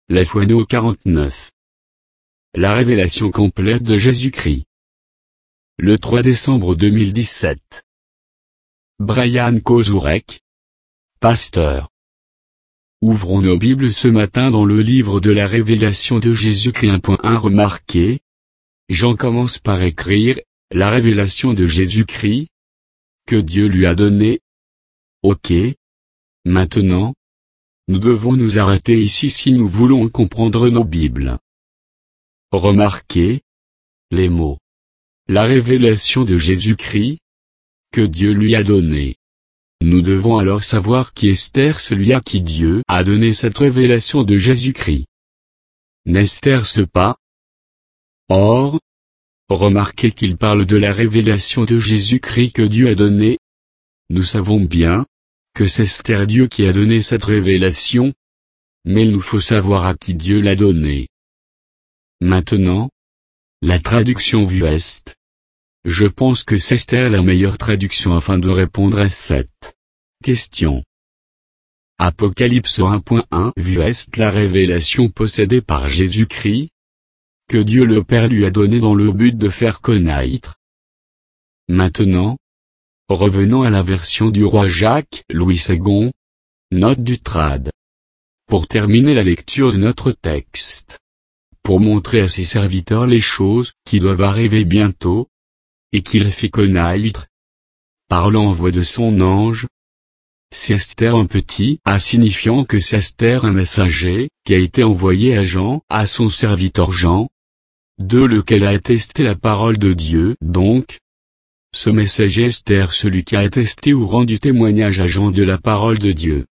La Fouano 49. La révélation complète de Jésus-Christ. Le 3 décembre 2017. Brian Kozurek, pasteur. Ouvrons nos Bibles ce matin dans le livre de la révélation de Jésus-Christ 1.1. Remarquez, Jean commence par écrire, la révélation de Jésus-Christ, que Dieu lui a donnée. Ok. Maintenant, nous devons nous arrêter ici si nous voulons comprendre nos Bibles. Remarquez les mots. La révélation de Jésus-Christ, que Dieu lui a donnée. Nous devons alors savoir qui est celui à qui Dieu a donné cette révélation de Jésus-Christ. N'est-ce ce pas? Or, remarquez qu'il parle de la révélation de Jésus-Christ que Dieu a donnée. Nous savons bien que c'est Dieu qui a donné cette révélation, mais il nous faut savoir à qui Dieu l'a donnée. Maintenant, la traduction VUEST. Je pense que c'est la meilleure traduction afin de répondre à cette question. Apocalypse 1.1 VUEST. La révélation possédée par Jésus-Christ, que Dieu le Père lui a donnée dans le but de faire connaître. Maintenant, revenons à la version du roi Jacques Louis II, note du trad. Pour terminer la lecture de notre texte. Pour montrer à ses serviteurs les choses qui doivent arriver bientôt, et qu'il fait connaître, par l'envoi de son ange. C'est un petit a signifiant que c'est un messager, qui a été envoyé à Jean, à son serviteur Jean, de lequel a attesté la parole de Dieu. Donc, ce messager est celui qui a attesté ou rendu témoignage à Jean de la parole de Dieu.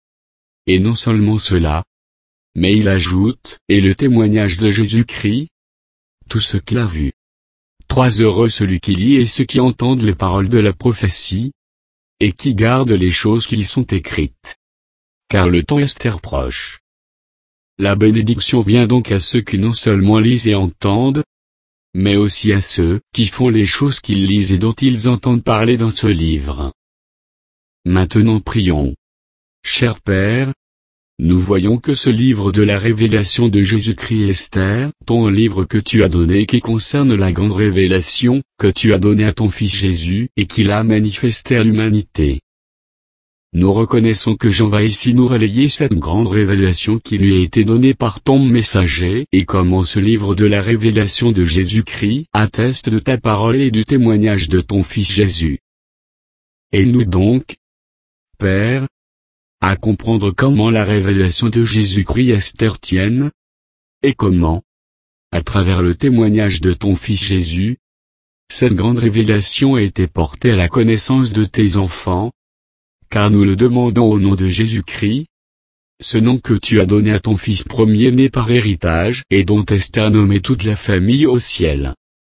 Et non seulement cela, mais il ajoute, et le témoignage de Jésus-Christ, tout ce qu'il a vu. 3 Heureux celui qui lit et ceux qui entendent les paroles de la prophétie, et qui gardent les choses qui y sont écrites. Car le temps est proche. La bénédiction vient donc à ceux qui non seulement lisent et entendent, mais aussi à ceux qui font les choses qu'ils lisent et dont ils entendent parler dans ce livre. Maintenant prions. Cher Père, nous voyons que ce livre de la révélation de Jésus-Christ est ton livre que tu as donné qui concerne la grande révélation que tu as donnée à ton Fils Jésus et qu'il a manifesté à l'humanité. Nous reconnaissons que Jean va ici nous relayer cette grande révélation qui lui a été donnée par ton messager et comment ce livre de la révélation de Jésus-Christ atteste de ta parole et du témoignage de ton Fils Jésus. Aide-nous donc, Père, à comprendre comment la révélation de Jésus-Christ est tienne, et comment, à travers le témoignage de ton Fils Jésus, cette grande révélation a été portée à la connaissance de tes enfants, car nous le demandons au nom de Jésus-Christ, ce nom que tu as donné à ton Fils premier-né par héritage et dont est nommée toute la famille au ciel.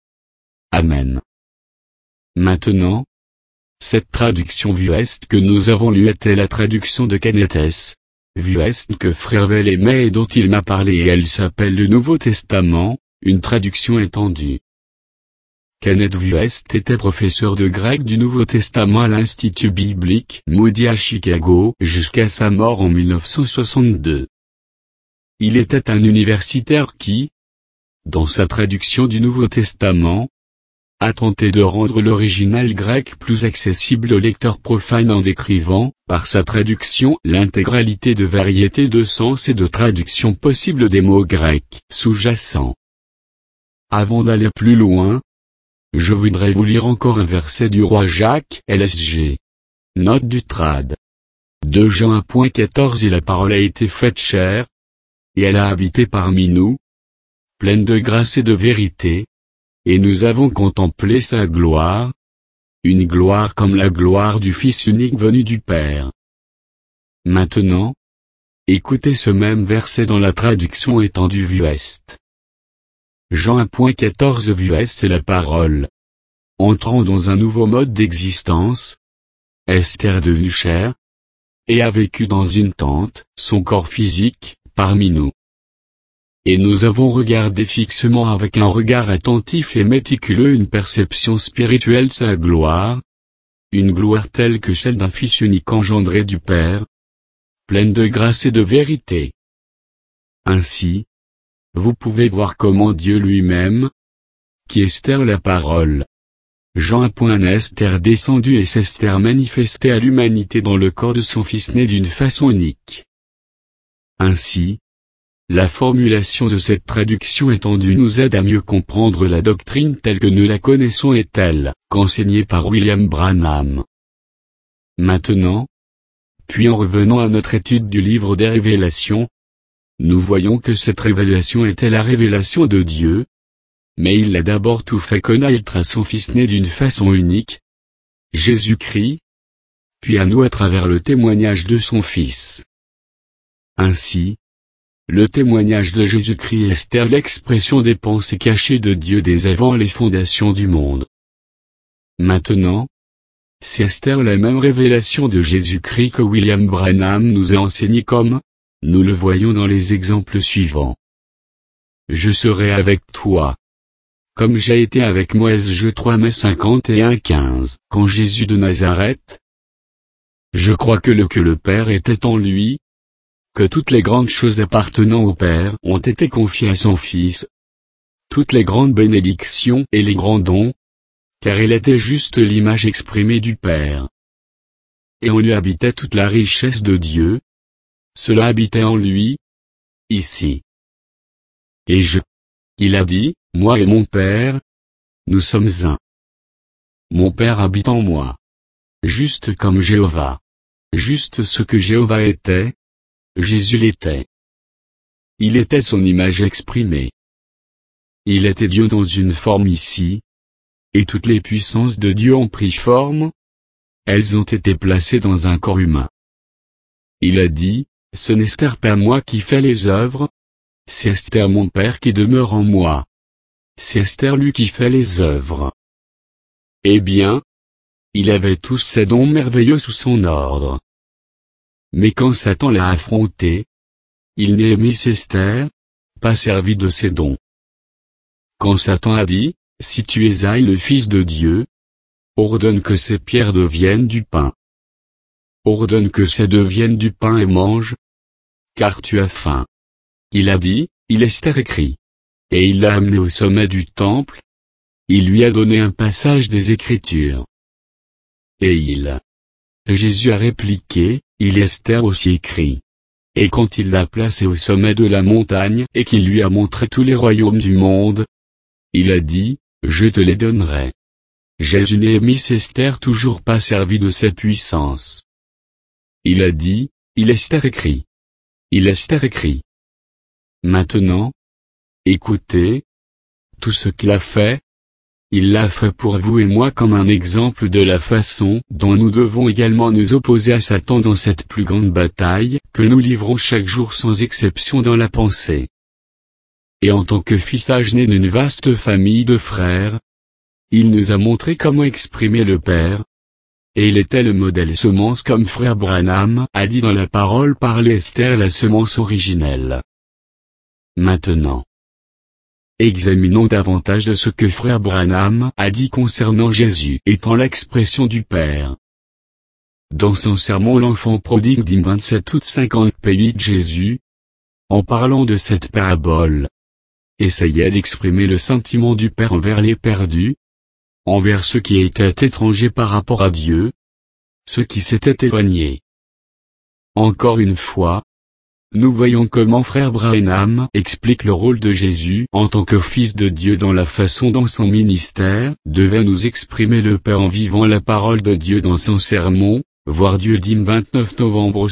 Amen. Maintenant, cette traduction VUEST que nous avons lue était la traduction de Kenneth S. VUEST que Frère Vel aimait et dont il m'a parlé et elle s'appelle le Nouveau Testament, une traduction étendue. Kenneth VUEST était professeur de grec du Nouveau Testament à l'Institut biblique Moody à Chicago jusqu'à sa mort en 1962. Il était un universitaire qui, dans sa traduction du Nouveau Testament, a tenté de rendre l'original grec plus accessible aux lecteurs profanes en décrivant, par sa traduction, l'intégralité de variétés de sens et de traduction possibles des mots grecs sous-jacents. Avant d'aller plus loin, je voudrais vous lire encore un verset du roi Jacques LSG. Note du trad. 2 Jean 1.14 Et la parole a été faite chair, et elle a habité parmi nous, pleine de grâce et de vérité, et nous avons contemplé sa gloire, une gloire comme la gloire du Fils unique venu du Père. Maintenant, écoutez ce même verset dans la traduction étendue VUEST. Jean 1.14 VUEST est la parole. Entrant dans un nouveau mode d'existence, Esther devenue chair, et a vécu dans une tente, son corps physique, parmi nous. Et nous avons regardé fixement avec un regard attentif et méticuleux une perception spirituelle sa gloire, une gloire telle que celle d'un Fils unique engendré du Père, pleine de grâce et de vérité. Ainsi, vous pouvez voir comment Dieu lui-même, qui Esther la parole, Jean. Esther descendu et s'Esther manifesté à l'humanité dans le corps de son Fils né d'une façon unique. Ainsi, la formulation de cette traduction étendue nous aide à mieux comprendre la doctrine telle que nous la connaissons et telle qu'enseignée par William Branham. Maintenant, puis en revenant à notre étude du livre des Révélations, nous voyons que cette révélation était la révélation de Dieu, mais il a d'abord tout fait connaître à son Fils né d'une façon unique, Jésus-Christ, puis à nous à travers le témoignage de son Fils. Ainsi, le témoignage de Jésus-Christ est Esther l'expression des pensées cachées de Dieu dès avant les fondations du monde. Maintenant, c'est Esther la même révélation de Jésus-Christ que William Branham nous a enseigné comme, nous le voyons dans les exemples suivants. Je serai avec toi. Comme j'ai été avec Moïse. 3 Mai 51-15. Quand Jésus de Nazareth. Je crois que le Père était en lui, que toutes les grandes choses appartenant au Père ont été confiées à son Fils, toutes les grandes bénédictions et les grands dons, car il était juste l'image exprimée du Père. Et en lui habitait toute la richesse de Dieu, cela habitait en lui, ici. Et il a dit, moi et mon Père, nous sommes un. Mon Père habite en moi. Juste comme Jéhovah. Juste ce que Jéhovah était, Jésus l'était. Il était son image exprimée. Il était Dieu dans une forme ici, et toutes les puissances de Dieu ont pris forme, elles ont été placées dans un corps humain. Il a dit, ce n'est Esther pas moi qui fais les œuvres, c'est Esther mon Père qui demeure en moi. C'est Esther lui qui fait les œuvres. Eh bien, il avait tous ces dons merveilleux sous son ordre. Mais quand Satan l'a affronté, il n'a aimé Esther, pas servi de ses dons. Quand Satan a dit, si tu es le Fils de Dieu, ordonne que ces pierres deviennent du pain. Ordonne que ces deviennent du pain et mange, car tu as faim. Il a dit, il Esther écrit. Et il l'a amené au sommet du temple. Il lui a donné un passage des Écritures. Et Jésus a répliqué, il Esther aussi écrit. Et quand il l'a placé au sommet de la montagne et qu'il lui a montré tous les royaumes du monde, il a dit, je te les donnerai. Jésus n'a mis Esther toujours pas servi de ses puissances. Il a dit, il Esther écrit. Il Esther écrit. Maintenant, écoutez, tout ce qu'il a fait, il l'a fait pour vous et moi comme un exemple de la façon dont nous devons également nous opposer à Satan dans cette plus grande bataille que nous livrons chaque jour sans exception dans la pensée. Et en tant que fils âgé d'une vaste famille de frères, il nous a montré comment exprimer le Père, et il était le modèle semence comme frère Branham a dit dans la parole par Esther la semence originelle. Maintenant, examinons davantage de ce que frère Branham a dit concernant Jésus étant l'expression du Père. Dans son sermon L'enfant prodigue du 27 août 50 pays de Jésus, en parlant de cette parabole, essayait d'exprimer le sentiment du Père envers les perdus, envers ceux qui étaient étrangers par rapport à Dieu, ceux qui s'étaient éloignés. Encore une fois, nous voyons comment frère Branham explique le rôle de Jésus en tant que Fils de Dieu dans la façon dont son ministère devait nous exprimer le Père en vivant la parole de Dieu dans son sermon, voir Dieu dit 29 novembre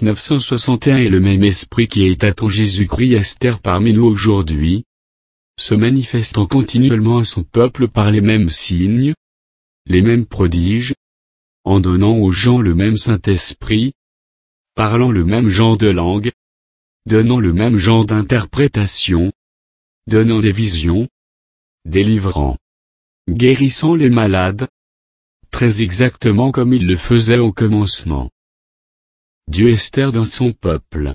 5961 et le même esprit qui était en Jésus-Christ Esther parmi nous aujourd'hui, se manifestant continuellement à son peuple par les mêmes signes, les mêmes prodiges, en donnant aux gens le même Saint-Esprit, parlant le même genre de langue, donnant le même genre d'interprétation, donnant des visions, délivrant, guérissant les malades, très exactement comme il le faisait au commencement. Dieu Esther dans son peuple.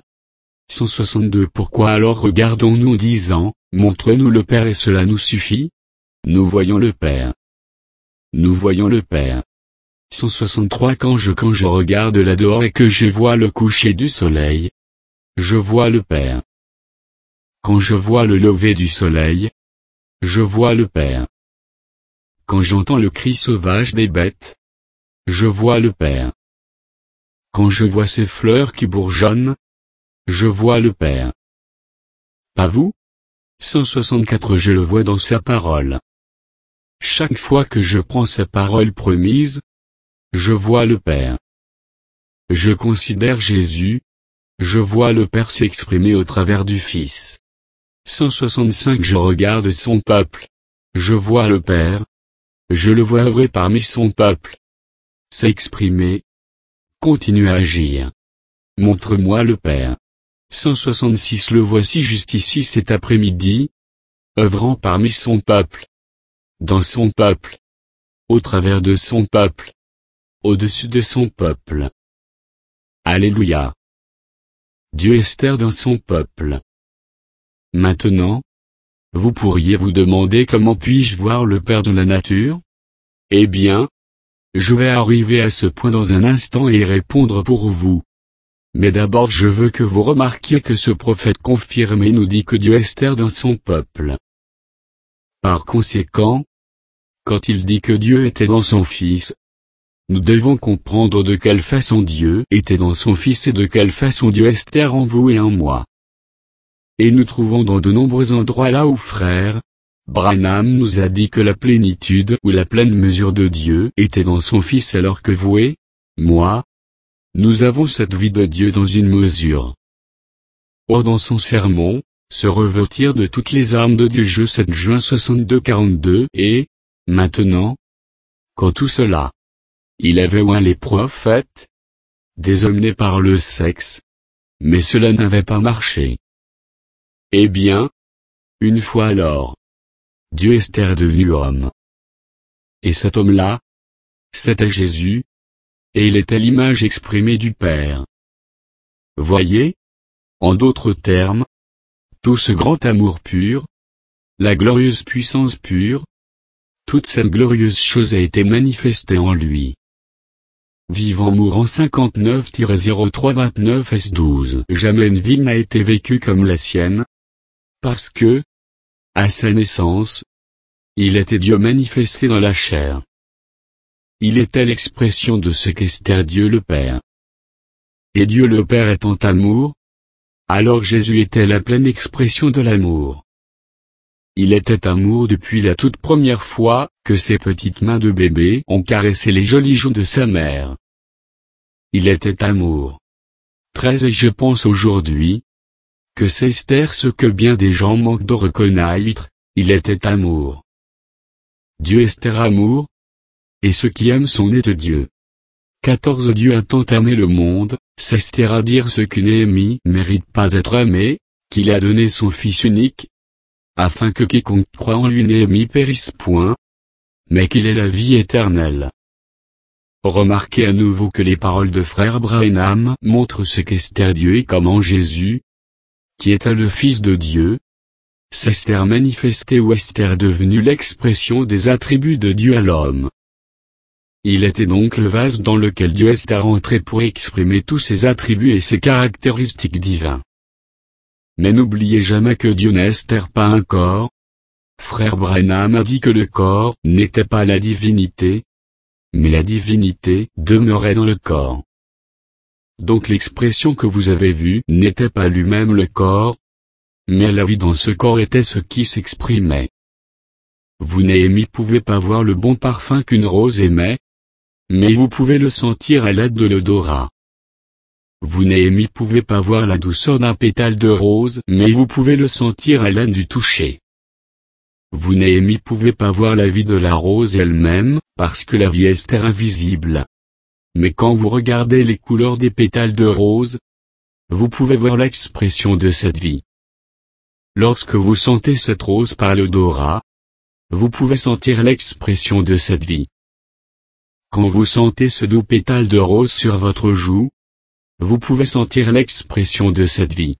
162 Pourquoi alors regardons-nous en disant, montre-nous le Père et cela nous suffit? Nous voyons le Père. Nous voyons le Père. 163 Quand je regarde là dehors et que je vois le coucher du soleil, je vois le Père. Quand je vois le lever du soleil, je vois le Père. Quand j'entends le cri sauvage des bêtes, je vois le Père. Quand je vois ces fleurs qui bourgeonnent, je vois le Père. Pas vous? 164 Je le vois dans sa parole. Chaque fois que je prends sa parole promise, je vois le Père. Je considère Jésus, je vois le Père s'exprimer au travers du Fils. 165 Je regarde son peuple, je vois le Père, je le vois œuvrer parmi son peuple. S'exprimer, continue à agir. Montre-moi le Père. 166 Le voici juste ici cet après-midi, œuvrant parmi son peuple, dans son peuple, au travers de son peuple, au-dessus de son peuple. Alléluia. Dieu Esther dans son peuple. Maintenant, vous pourriez vous demander comment puis-je voir le Père dans la nature? Eh bien, je vais arriver à ce point dans un instant et y répondre pour vous. Mais d'abord je veux que vous remarquiez que ce prophète confirmé nous dit que Dieu Esther dans son peuple. Par conséquent, quand il dit que Dieu était dans son Fils, nous devons comprendre de quelle façon Dieu était dans son Fils et de quelle façon Dieu Esther en vous et en moi. Et nous trouvons dans de nombreux endroits là où frère Branham nous a dit que la plénitude ou la pleine mesure de Dieu était dans son Fils alors que vous et moi, nous avons cette vie de Dieu dans une mesure. Or dans son sermon, se revêtir de toutes les armes de Dieu 7 juin 62-42 et, maintenant, quand tout cela, il avait oint les prophètes, des hommes nés par le sexe, mais cela n'avait pas marché. Eh bien, une fois alors, Dieu Esther devenu homme. Et cet homme-là, c'était Jésus, et il était l'image exprimée du Père. Voyez, en d'autres termes, tout ce grand amour pur, la glorieuse puissance pure, toute cette glorieuse chose a été manifestée en lui. Vivant mourant 59-03-29 S12 Jamais une vie n'a été vécue comme la sienne, parce que, à sa naissance, il était Dieu manifesté dans la chair. Il était l'expression de ce qu'est Dieu le Père. Et Dieu le Père étant amour, alors Jésus était la pleine expression de l'amour. Il était amour depuis la toute première fois que ses petites mains de bébé ont caressé les jolis joues de sa mère. Il était amour. 13 Et je pense aujourd'hui que c'est Esther ce que bien des gens manquent de reconnaître, il était amour. Dieu Esther amour, et ceux qui aiment sont nés de Dieu. 14 Dieu a tant aimé le monde, c'est Esther à dire ce que Néhémie mérite pas d'être aimé, qu'il a donné son Fils unique, afin que quiconque croit en lui Néhémie périsse point, mais qu'il ait la vie éternelle. Remarquez à nouveau que les paroles de frère Branham montrent ce qu'Esther Dieu est comme en Jésus, qui était le Fils de Dieu. C'est Esther manifesté ou Esther devenue l'expression des attributs de Dieu à l'homme. Il était donc le vase dans lequel Dieu Esther entrait pour exprimer tous ses attributs et ses caractéristiques divins. Mais n'oubliez jamais que Dieu n'Esther pas un corps. Frère Branham a dit que le corps n'était pas la divinité, mais la divinité demeurait dans le corps. Donc l'expression que vous avez vue n'était pas lui-même le corps, mais la vie dans ce corps était ce qui s'exprimait. Vous Néhémie pouvez pas voir le bon parfum qu'une rose émet, mais vous pouvez le sentir à l'aide de l'odorat. Vous Néhémie pouvez pas voir la douceur d'un pétale de rose, mais vous pouvez le sentir à l'aide du toucher. Vous Néhémie pouvez pas voir la vie de la rose elle-même, parce que la vie est invisible. Mais quand vous regardez les couleurs des pétales de rose, vous pouvez voir l'expression de cette vie. Lorsque vous sentez cette rose par l'odorat, vous pouvez sentir l'expression de cette vie. Quand vous sentez ce doux pétale de rose sur votre joue, vous pouvez sentir l'expression de cette vie.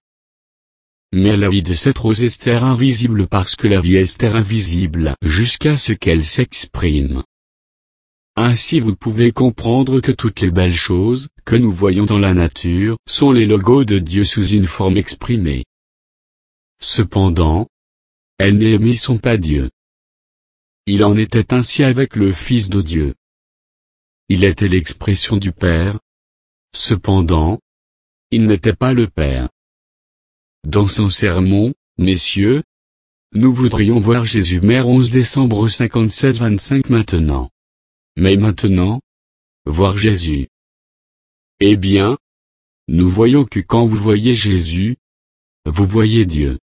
Mais la vie de cette rose est invisible parce que la vie est invisible jusqu'à ce qu'elle s'exprime. Ainsi vous pouvez comprendre que toutes les belles choses que nous voyons dans la nature sont les logos de Dieu sous une forme exprimée. Cependant, elles n'aiment sont pas Dieu. Il en était ainsi avec le Fils de Dieu. Il était l'expression du Père. Cependant, il n'était pas le Père. Dans son sermon, messieurs, nous voudrions voir Jésus Mère 11 décembre 57-25 maintenant. Mais maintenant, voir Jésus. Eh bien, nous voyons que quand vous voyez Jésus, vous voyez Dieu.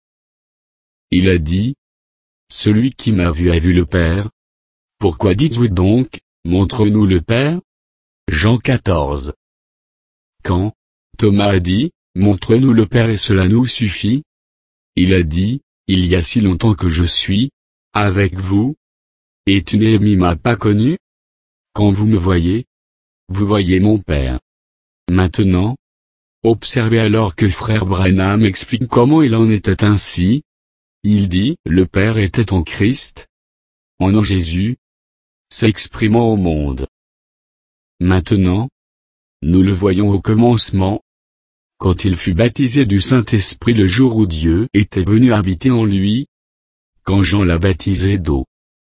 Il a dit, « Celui qui m'a vu a vu le Père. Pourquoi dites-vous donc, montre-nous le Père » Jean 14. Quand Thomas a dit, « Montre-nous le Père et cela nous suffit » il a dit, « Il y a si longtemps que je suis avec vous, et tu ne m'as pas connu. Quand vous me voyez, vous voyez mon Père. » Maintenant, observez alors que frère Branham explique comment il en était ainsi. Il dit, le Père était en Christ, en Jésus, s'exprimant au monde. Maintenant, nous le voyons au commencement, quand il fut baptisé du Saint-Esprit le jour où Dieu était venu habiter en lui, quand Jean l'a baptisé d'eau.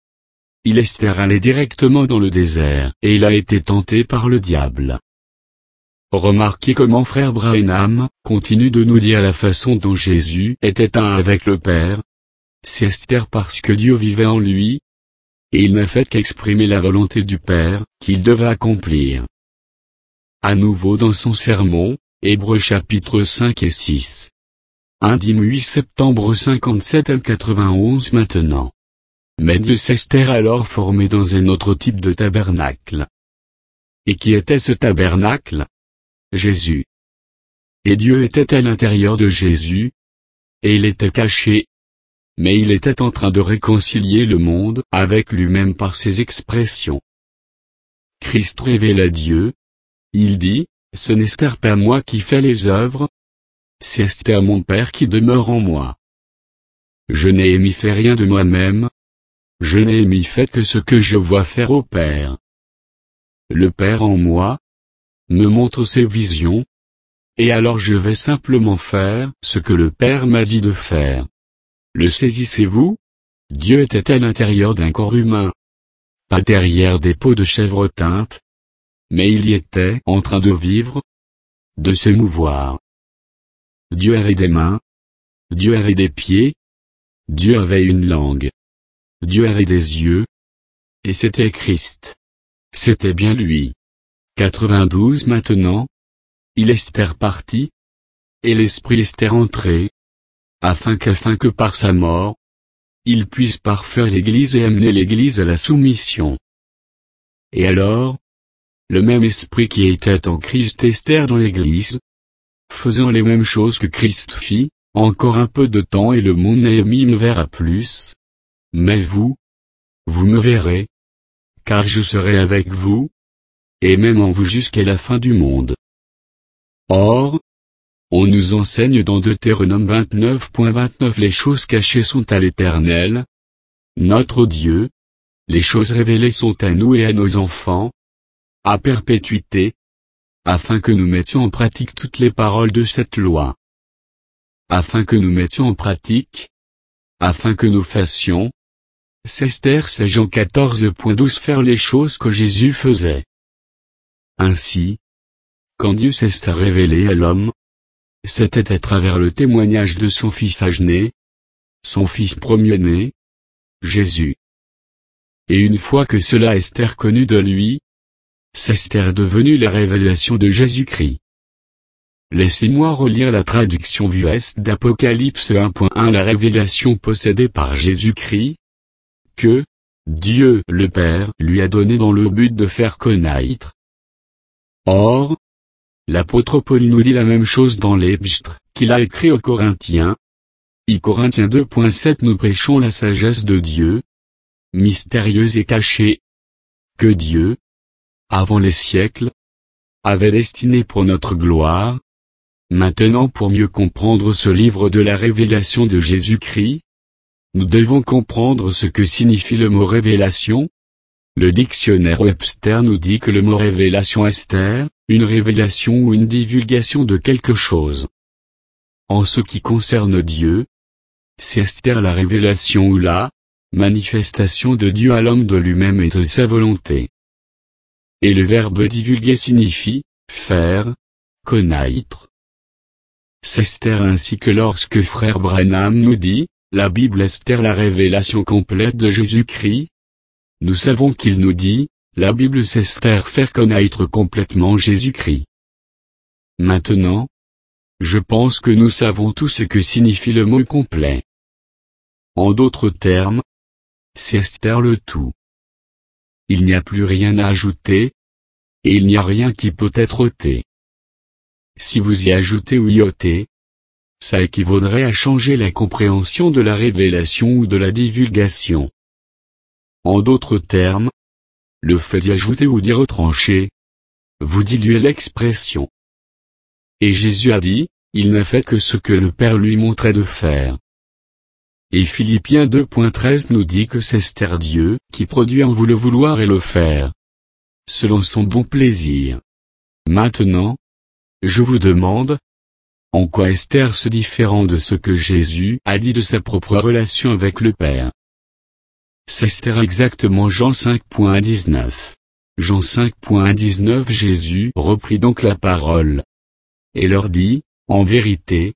Il est allé directement dans le désert, et il a été tenté par le diable. Remarquez comment frère Branham continue de nous dire la façon dont Jésus était un avec le Père. C'est Esther parce que Dieu vivait en lui, et il n'a fait qu'exprimer la volonté du Père, qu'il devait accomplir. À nouveau dans son sermon, Hébreux chapitre 5 et 6. 1 8 septembre 57 à 91 maintenant. Mais Dieu s'est alors formé dans un autre type de tabernacle. Et qui était ce tabernacle? Jésus. Et Dieu était à l'intérieur de Jésus, et il était caché, mais il était en train de réconcilier le monde avec lui-même par ses expressions. Christ révèle à Dieu. Il dit, « Ce n'est pas moi qui fais les œuvres, c'est mon Père qui demeure en moi. Je n'ai fait rien de moi-même, je n'ai fait que ce que je vois faire au Père. Le Père en moi me montre ses visions, et alors je vais simplement faire ce que le Père m'a dit de faire. » Le saisissez-vous? Dieu était à l'intérieur d'un corps humain. Pas derrière des peaux de chèvre teintes. Mais il y était en train de vivre, de se mouvoir. Dieu avait des mains. Dieu avait des pieds. Dieu avait une langue. Dieu avait des yeux. Et c'était Christ. C'était bien lui. 92 maintenant. Il est parti. Et l'Esprit est entré. Afin que par sa mort, il puisse parfaire l'Église et amener l'Église à la soumission. Et alors, le même Esprit qui était en Christ est dans l'Église, faisant les mêmes choses que Christ fit, encore un peu de temps et le monde ne verra plus. Mais vous me verrez, car je serai avec vous, et même en vous jusqu'à la fin du monde. Or, on nous enseigne dans Deutéronome 29.29 les choses cachées sont à l'Éternel, notre Dieu, les choses révélées sont à nous et à nos enfants, à perpétuité, afin que nous mettions en pratique toutes les paroles de cette loi. Afin que nous mettions en pratique, afin que nous fassions, c'est Jean 14.12 faire les choses que Jésus faisait. Ainsi, quand Dieu s'est révélé à l'homme, c'était à travers le témoignage de son Fils âgé, son Fils premier-né, Jésus. Et une fois que cela est connu de lui, c'est devenu la révélation de Jésus-Christ. Laissez-moi relire la traduction VUS d'Apocalypse 1.1 la révélation possédée par Jésus-Christ, que Dieu le Père lui a donné dans le but de faire connaître. Or, l'apôtre Paul nous dit la même chose dans l'Épître qu'il a écrit aux Corinthiens. Corinthiens 2.7 Nous prêchons la sagesse de Dieu, mystérieuse et cachée, que Dieu, avant les siècles, avait destinée pour notre gloire. Maintenant pour mieux comprendre ce livre de la révélation de Jésus-Christ, nous devons comprendre ce que signifie le mot révélation. Le dictionnaire Webster nous dit que le mot révélation est une révélation ou une divulgation de quelque chose. En ce qui concerne Dieu, c'est Esther la révélation ou la manifestation de Dieu à l'homme de lui-même et de sa volonté. Et le verbe divulguer signifie faire connaître. C'est Esther ainsi que lorsque frère Branham nous dit, la Bible Esther la révélation complète de Jésus-Christ. Nous savons qu'il nous dit, la Bible c'est Esther faire connaître complètement Jésus-Christ. Maintenant, je pense que nous savons tout ce que signifie le mot complet. En d'autres termes, c'est Esther le tout. Il n'y a plus rien à ajouter, et il n'y a rien qui peut être ôté. Si vous y ajoutez ou y ôtez, ça équivaudrait à changer la compréhension de la révélation ou de la divulgation. En d'autres termes, le fait d'y ajouter ou d'y retrancher, vous diluez l'expression. Et Jésus a dit, il n'a fait que ce que le Père lui montrait de faire. Et Philippiens 2.13 nous dit que c'est Esther Dieu qui produit en vous le vouloir et le faire, selon son bon plaisir. Maintenant, je vous demande, en quoi Esther se différent de ce que Jésus a dit de sa propre relation avec le Père. C'est Esther exactement Jean 5.19. Jean 5.19 Jésus reprit donc la parole, et leur dit, en vérité,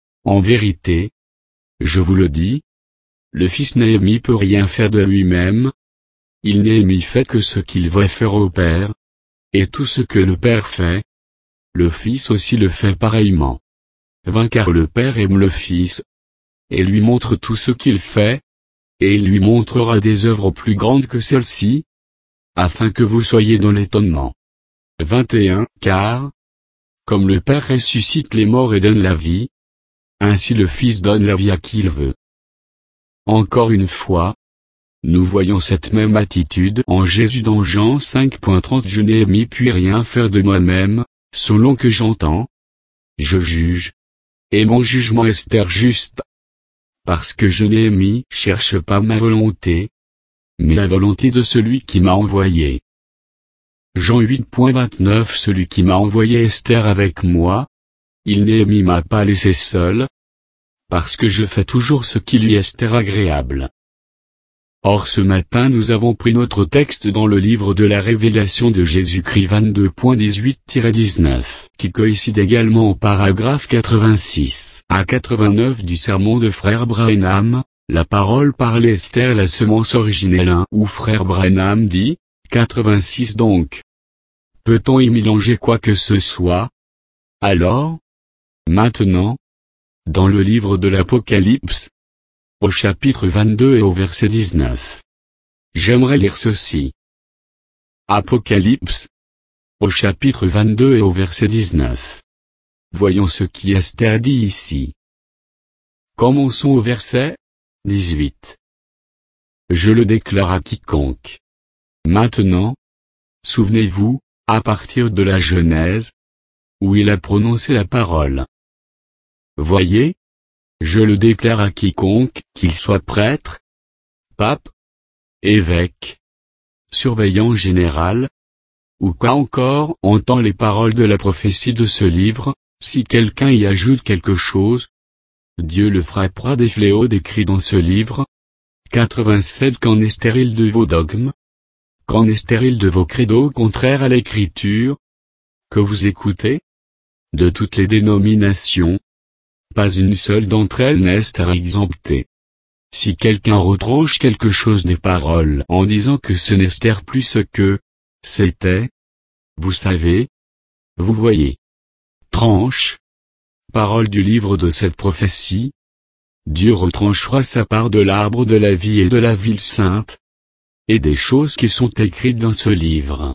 je vous le dis, le Fils Néhémie peut rien faire de lui-même, il Néhémie fait que ce qu'il va faire au Père, et tout ce que le Père fait, le Fils aussi le fait pareillement. Car le Père aime le Fils, et lui montre tout ce qu'il fait, et il lui montrera des œuvres plus grandes que celles-ci, afin que vous soyez dans l'étonnement. 21 Car, comme le Père ressuscite les morts et donne la vie, ainsi le Fils donne la vie à qui il veut. Encore une fois, nous voyons cette même attitude en Jésus dans Jean 5.30 Je n'ai puis rien faire de moi-même, selon que j'entends, je juge, et mon jugement est juste. Parce que je cherche pas ma volonté, mais la volonté de celui qui m'a envoyé. Jean 8.29 Celui qui m'a envoyé Esther avec moi, il m'a pas laissé seul, parce que je fais toujours ce qui lui est agréable. Or ce matin nous avons pris notre texte dans le livre de la Révélation de Jésus-Christ 22.18-19, qui coïncide également au paragraphe 86 à 89 du sermon de frère Branham, la parole parlée Esther la semence originelle 1 où frère Branham dit, 86 donc. Peut-on y mélanger quoi que ce soit? Alors, maintenant, dans le livre de l'Apocalypse, au chapitre 22 et au verset 19. J'aimerais lire ceci. Apocalypse, au chapitre 22 et au verset 19. Voyons ce qui Esther dit ici. Commençons au verset 18. Je le déclare à quiconque. Maintenant, souvenez-vous, à partir de la Genèse, où il a prononcé la parole. Voyez, je le déclare à quiconque, qu'il soit prêtre, pape, évêque, surveillant général, ou quoi encore entend les paroles de la prophétie de ce livre, si quelqu'un y ajoute quelque chose, Dieu le frappera des fléaux décrits dans ce livre. 87 Qu'en est stérile de vos dogmes? Qu'en est stérile de vos credos contraires à l'écriture? Que vous écoutez? De toutes les dénominations, pas une seule d'entre elles n'est exemptée. Si quelqu'un retranche quelque chose des paroles en disant que ce n'est plus ce que c'était, vous savez, vous voyez. Tranche, parole du livre de cette prophétie, Dieu retranchera sa part de l'arbre de la vie et de la ville sainte, et des choses qui sont écrites dans ce livre.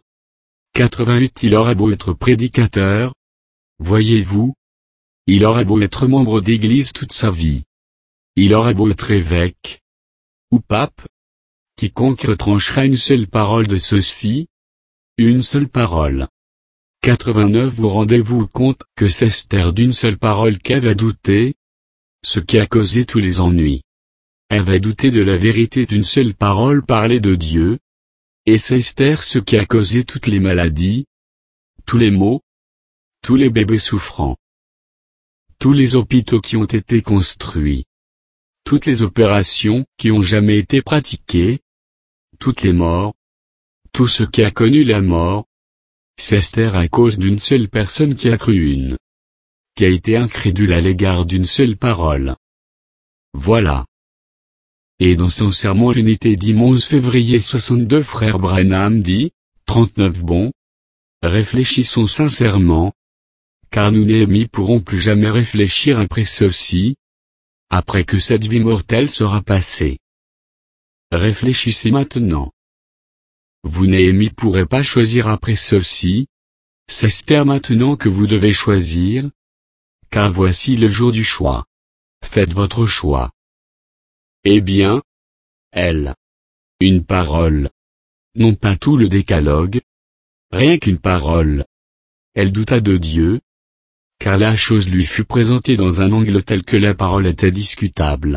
88 Il aura beau être prédicateur, voyez-vous, il aura beau être membre d'église toute sa vie. Il aura beau être évêque ou pape. Quiconque retranchera une seule parole de ceci, une seule parole. 89 Vous rendez-vous compte que c'est Esther d'une seule parole qu'Ève a douté, ce qui a causé tous les ennuis. Ève a douté de la vérité d'une seule parole parlée de Dieu, et c'est Esther ce qui a causé toutes les maladies, tous les maux, tous les bébés souffrants, tous les hôpitaux qui ont été construits, toutes les opérations qui ont jamais été pratiquées, toutes les morts, tout ce qui a connu la mort, s'estère à cause d'une seule personne qui a cru qui a été incrédule à l'égard d'une seule parole. Voilà. Et dans son sermon à l'unité dit 11 février 62 frère Branham dit, 39 bon, réfléchissons sincèrement, car nous Néhémie pourrons plus jamais réfléchir après ceci, après que cette vie mortelle sera passée. Réfléchissez maintenant. Vous Néhémie pourrez pas choisir après ceci, c'est maintenant que vous devez choisir, car voici le jour du choix. Faites votre choix. Eh bien, elle. Une parole. Non pas tout le décalogue. Rien qu'une parole. Elle douta de Dieu, car la chose lui fut présentée dans un angle tel que la parole était discutable.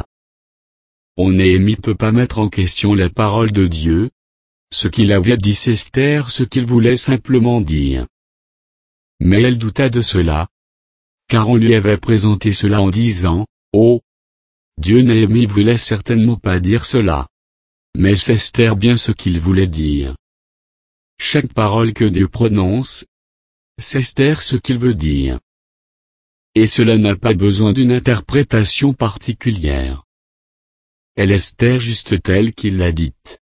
On Néhémie peut pas mettre en question la parole de Dieu, ce qu'il avait dit Esther, ce qu'il voulait simplement dire. Mais elle douta de cela, car on lui avait présenté cela en disant, oh, Dieu Néhémie voulait certainement pas dire cela. Mais c'est Esther bien ce qu'il voulait dire. Chaque parole que Dieu prononce, c'est Esther ce qu'il veut dire. Et cela n'a pas besoin d'une interprétation particulière. Elle est Esther juste telle qu'il l'a dite.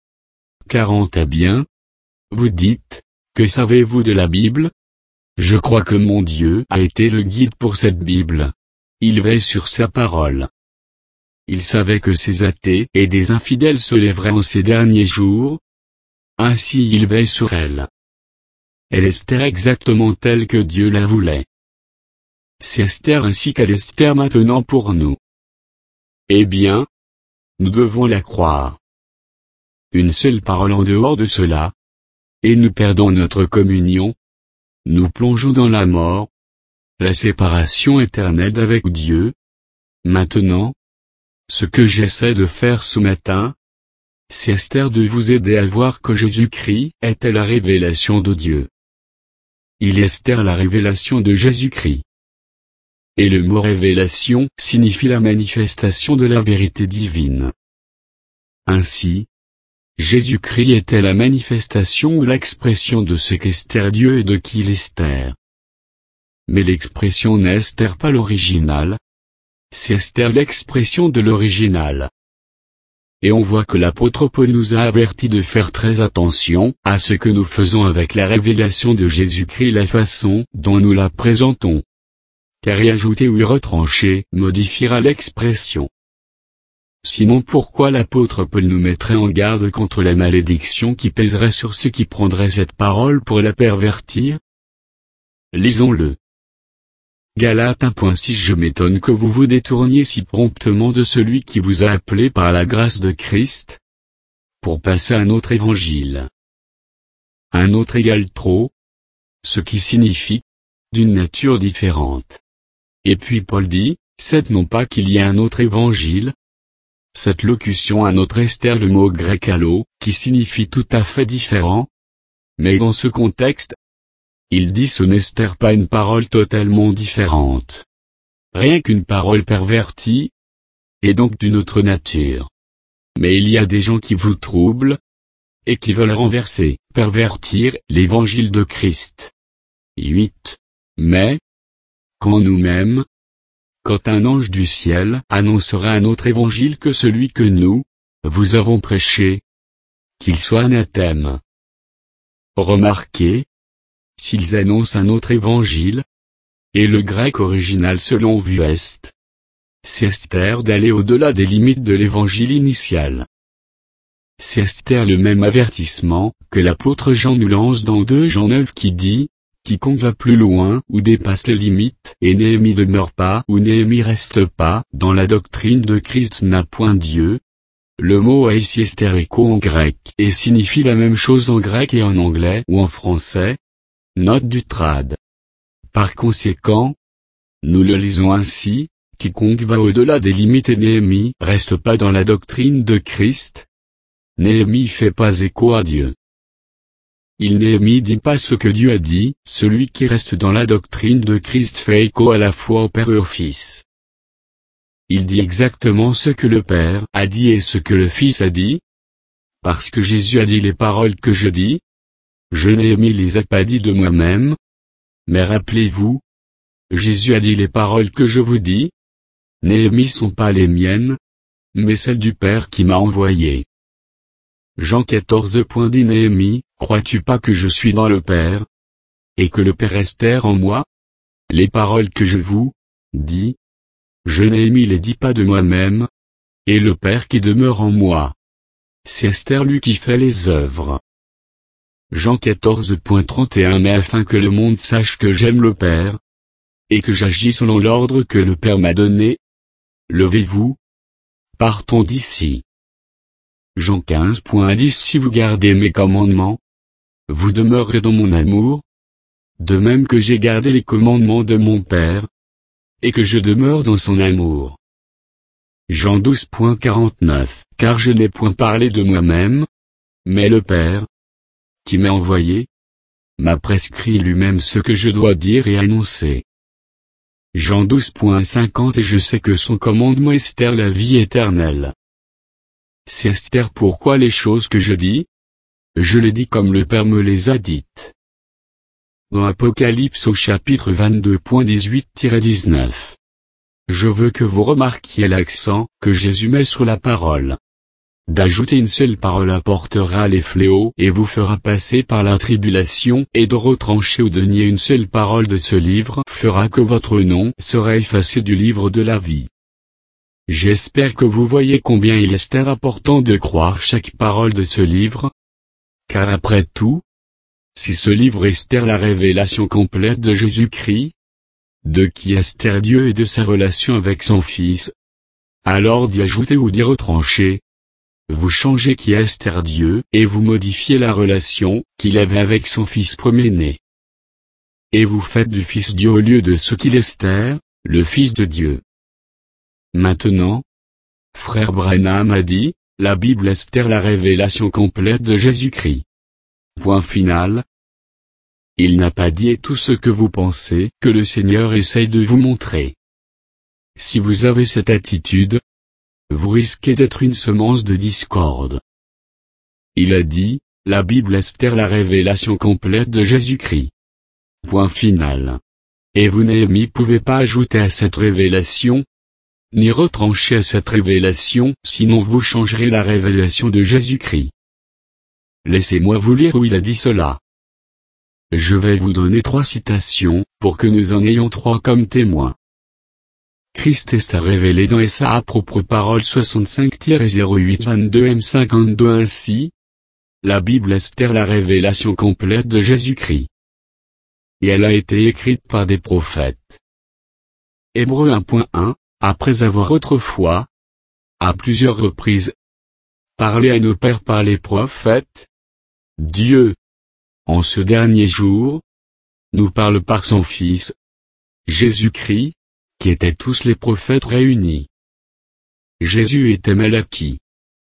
40 est bien. Vous dites, que savez-vous de la Bible? Je crois que mon Dieu a été le guide pour cette Bible. Il veille sur sa parole. Il savait que ces athées et des infidèles se lèveraient en ces derniers jours. Ainsi il veille sur elle. Elle est Esther exactement telle que Dieu la voulait. C'est Esther ainsi qu'elle est Esther maintenant pour nous. Eh bien, nous devons la croire. Une seule parole en dehors de cela, et nous perdons notre communion. Nous plongeons dans la mort, la séparation éternelle avec Dieu. Maintenant, ce que j'essaie de faire ce matin, c'est Esther de vous aider à voir que Jésus-Christ était la révélation de Dieu. Il est Esther la révélation de Jésus-Christ. Et le mot révélation signifie la manifestation de la vérité divine. Ainsi, Jésus-Christ était la manifestation ou l'expression de ce qu'Esther Dieu et de qui il est Esther. Mais l'expression n'est Esther pas l'original. C'est Esther l'expression de l'original. Et on voit que l'apôtre Paul nous a avertis de faire très attention à ce que nous faisons avec la révélation de Jésus-Christ et la façon dont nous la présentons. Car y ajouter ou y retrancher modifiera l'expression. Sinon pourquoi l'apôtre Paul nous mettrait en garde contre la malédiction qui pèserait sur ceux qui prendraient cette parole pour la pervertir? Lisons-le. Galates 1.6 Je m'étonne que vous vous détourniez si promptement de celui qui vous a appelé par la grâce de Christ, pour passer à un autre évangile. Un autre égale trop, ce qui signifie, d'une nature différente. Et puis Paul dit, c'est non pas qu'il y ait un autre évangile. Cette locution un autre Esther le mot grec allo, qui signifie tout à fait différent. Mais dans ce contexte, il dit ce n'est pas une parole totalement différente. Rien qu'une parole pervertie, et donc d'une autre nature. Mais il y a des gens qui vous troublent, et qui veulent renverser, pervertir l'évangile de Christ. 8. Mais, quand nous-mêmes, quand un ange du ciel annoncera un autre évangile que celui que nous, vous avons prêché, qu'il soit anathème. Remarquez, s'ils annoncent un autre évangile, et le grec original selon Vuest, c'est Esther d'aller au-delà des limites de l'évangile initial. C'est Esther le même avertissement que l'apôtre Jean nous lance dans 2 Jean 9 qui dit, quiconque va plus loin ou dépasse les limites et Néhémie demeure pas ou Néhémie reste pas dans la doctrine de Christ n'a point Dieu. Le mot a ici estérico en grec et signifie la même chose en grec et en anglais ou en français. Note du trad. Par conséquent, nous le lisons ainsi, quiconque va au-delà des limites et Néhémie reste pas dans la doctrine de Christ. Néhémie fait pas écho à Dieu. Néhémie dit pas ce que Dieu a dit, celui qui reste dans la doctrine de Christ fait écho à la fois au Père et au Fils. il dit exactement ce que le Père a dit et ce que le Fils a dit. Parce que Jésus a dit les paroles que je dis, je Néhémie les a pas dit de moi-même. Mais rappelez-vous, Jésus a dit les paroles que je vous dis. Néhémie sont pas les miennes, mais celles du Père qui m'a envoyé. Jean 14. Dit Néhémie, crois-tu pas que je suis dans le Père, et que le Père Esther en moi? Les paroles que je vous dis, je Néhémie les dis pas de moi-même, et le Père qui demeure en moi. C'est Esther lui qui fait les œuvres. Jean 14.31 Mais afin que le monde sache que j'aime le Père, et que j'agis selon l'ordre que le Père m'a donné, levez-vous, partons d'ici. Jean 15.10 Si vous gardez mes commandements, vous demeurerez dans mon amour, de même que j'ai gardé les commandements de mon Père, et que je demeure dans son amour. Jean 12.49 Car je n'ai point parlé de moi-même, mais le Père, qui m'a envoyé, m'a prescrit lui-même ce que je dois dire et annoncer. Jean 12.50 Et je sais que son commandement est Esther la vie éternelle. C'est Esther pourquoi les choses que je dis, je les dis comme le Père me les a dites. Dans Apocalypse au chapitre 22.18-19. Je veux que vous remarquiez l'accent que Jésus met sur la parole. D'ajouter une seule parole apportera les fléaux et vous fera passer par la tribulation, et de retrancher ou de nier une seule parole de ce livre fera que votre nom sera effacé du livre de la vie. J'espère que vous voyez combien il est important de croire chaque parole de ce livre. Car après tout, si ce livre est la révélation complète de Jésus-Christ, de qui est Dieu et de sa relation avec son Fils, alors d'y ajouter ou d'y retrancher, vous changez qui est Dieu et vous modifiez la relation qu'il avait avec son Fils premier-né. Et vous faites du Fils Dieu au lieu de ce qu'il est, le Fils de Dieu. Maintenant, frère Branham a dit, la Bible est la révélation complète de Jésus-Christ. Point final. Il n'a pas dit tout ce que vous pensez que le Seigneur essaye de vous montrer. Si vous avez cette attitude, vous risquez d'être une semence de discorde. Il a dit, la Bible est la révélation complète de Jésus-Christ. Point final. Et vous Néhémie pouvez pas ajouter à cette révélation, ni retrancher à cette révélation, sinon vous changerez la révélation de Jésus-Christ. Laissez-moi vous lire où il a dit cela. Je vais vous donner 3 citations, pour que nous en ayons 3 comme témoins. Christ est révélé dans sa propre parole 65-08-22 M52 ainsi. La Bible est la révélation complète de Jésus-Christ. Et elle a été écrite par des prophètes. Hébreux 1.1, après avoir autrefois, à plusieurs reprises, parlé à nos pères par les prophètes, Dieu, en ce dernier jour, nous parle par son Fils, Jésus-Christ, qui étaient tous les prophètes réunis. Jésus était Malachie.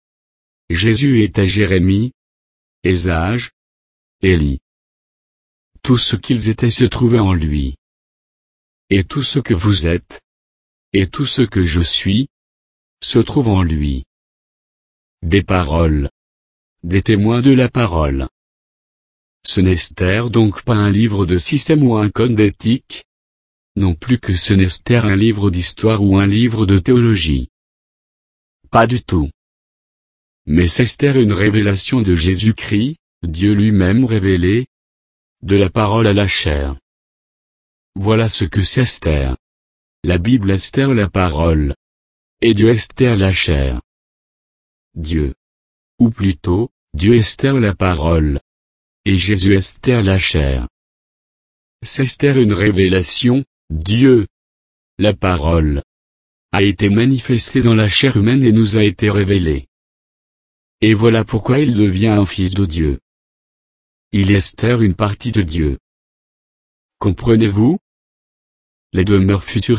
Jésus était Jérémie, Ésage, Élie. Tout ce qu'ils étaient se trouvait en lui. Et tout ce que vous êtes, et tout ce que je suis, se trouve en lui. Des paroles. Des témoins de la parole. Ce n'est donc pas un livre de système ou un code d'éthique, non plus que ce n'est un livre d'histoire ou un livre de théologie. Pas du tout. Mais c'est une révélation de Jésus-Christ, Dieu lui-même révélé, de la parole à la chair. Voilà ce que c'est Esther. La Bible est la parole. Et Dieu est la chair. Dieu. Ou plutôt, Dieu est la parole. Et Jésus est la chair. C'est une révélation, Dieu, la parole, a été manifesté dans la chair humaine et nous a été révélé. Et voilà pourquoi il devient un fils de Dieu. Il est une partie de Dieu. Comprenez-vous? Les demeures futures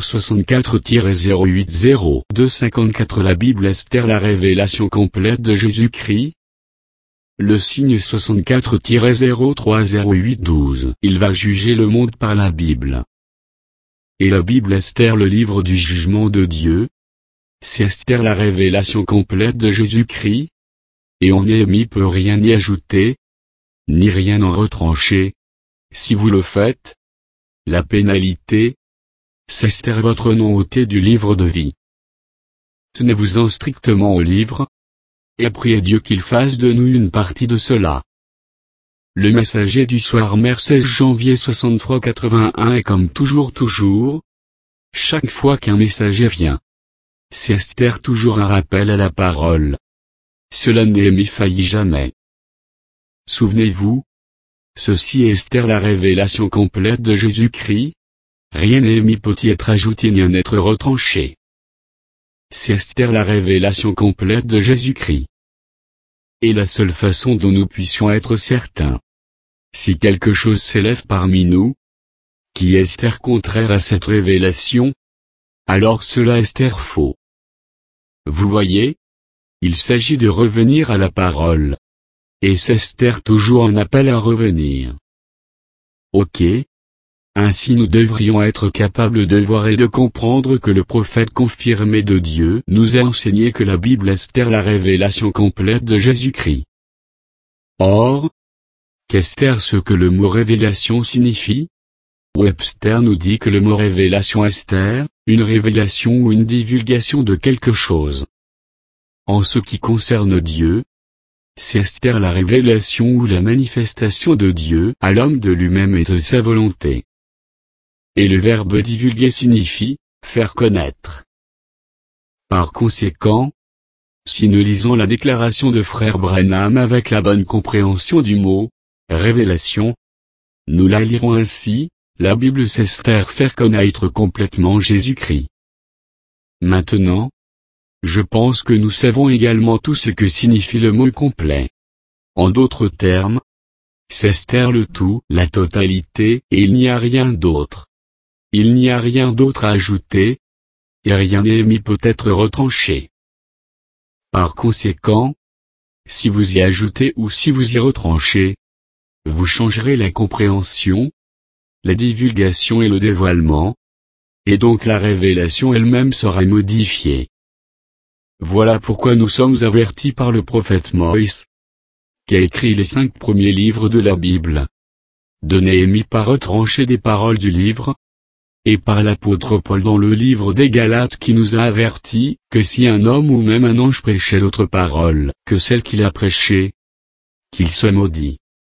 64-08-02-54 La Bible est la révélation complète de Jésus-Christ. Le signe 64-03-08-12 Il va juger le monde par la Bible. Et la Bible est le livre du jugement de Dieu. C'est Esther la révélation complète de Jésus-Christ. Et on Néhémie peut rien y ajouter, ni rien en retrancher. Si vous le faites, la pénalité, c'est Esther votre nom ôté du livre de vie. Tenez-vous-en strictement au livre, et priez Dieu qu'il fasse de nous une partie de cela. Le messager du soir mer 16 janvier 63-81 est comme toujours, chaque fois qu'un messager vient. C'est Esther toujours un rappel à la parole. Cela Néhémie faillit jamais. Souvenez-vous, ceci est Esther la révélation complète de Jésus-Christ. Rien Néhémie peut y être ajouté ni en être retranché. C'est Esther la révélation complète de Jésus-Christ. Et la seule façon dont nous puissions être certains. Si quelque chose s'élève parmi nous, qui est Esther contraire à cette révélation, alors cela est Esther faux. Vous voyez, il s'agit de revenir à la parole. Et c'est Esther toujours un appel à revenir. Ok. Ainsi nous devrions être capables de voir et de comprendre que le prophète confirmé de Dieu nous a enseigné que la Bible est Esther la révélation complète de Jésus-Christ. Or, qu'est-Esther ce que le mot révélation signifie? Webster nous dit que le mot révélation est Esther, une révélation ou une divulgation de quelque chose. En ce qui concerne Dieu, c'est Esther la révélation ou la manifestation de Dieu à l'homme de lui-même et de sa volonté. Et le verbe divulguer signifie faire connaître. Par conséquent, si nous lisons la déclaration de frère Branham avec la bonne compréhension du mot révélation, nous la lirons ainsi, la Bible c'est Esther faire connaître complètement Jésus-Christ. Maintenant, je pense que nous savons également tout ce que signifie le mot complet. En d'autres termes, c'est Esther le tout, la totalité, et il n'y a rien d'autre. Il n'y a rien d'autre à ajouter, et rien Néhémie peut être retranché. Par conséquent, si vous y ajoutez ou si vous y retranchez, vous changerez la compréhension, la divulgation et le dévoilement, et donc la révélation elle-même sera modifiée. Voilà pourquoi nous sommes avertis par le prophète Moïse, qui a écrit les 5 premiers livres de la Bible, de Néhémie par retrancher des paroles du livre, et par l'apôtre Paul dans le livre des Galates qui nous a avertis que si un homme ou même un ange prêchait d'autres paroles que celles qu'il a prêchées, qu'il soit maudit.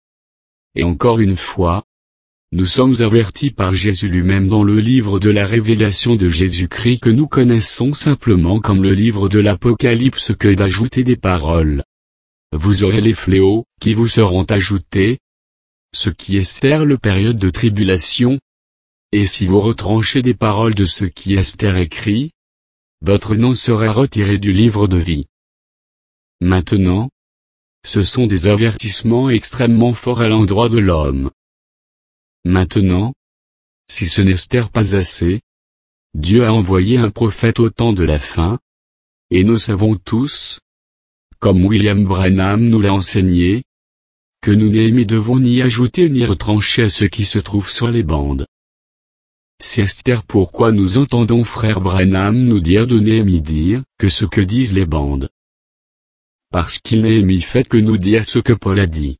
Et encore une fois, nous sommes avertis par Jésus lui-même dans le livre de la révélation de Jésus-Christ que nous connaissons simplement comme le livre de l'Apocalypse que d'ajouter des paroles. Vous aurez les fléaux qui vous seront ajoutés, ce qui est Esther le période de tribulation. Et si vous retranchez des paroles de ce qui est Esther écrit, votre nom sera retiré du livre de vie. Maintenant, ce sont des avertissements extrêmement forts à l'endroit de l'homme. Maintenant, si ce n'est Esther pas assez, Dieu a envoyé un prophète au temps de la fin, et nous savons tous, comme William Branham nous l'a enseigné, que nous Néhémie devons ni ajouter ni retrancher à ce qui se trouve sur les bandes. C'est Esther pourquoi nous entendons frère Branham nous dire de Néhémie dire que ce que disent les bandes. Parce qu'il Néhémie fait que nous dire ce que Paul a dit.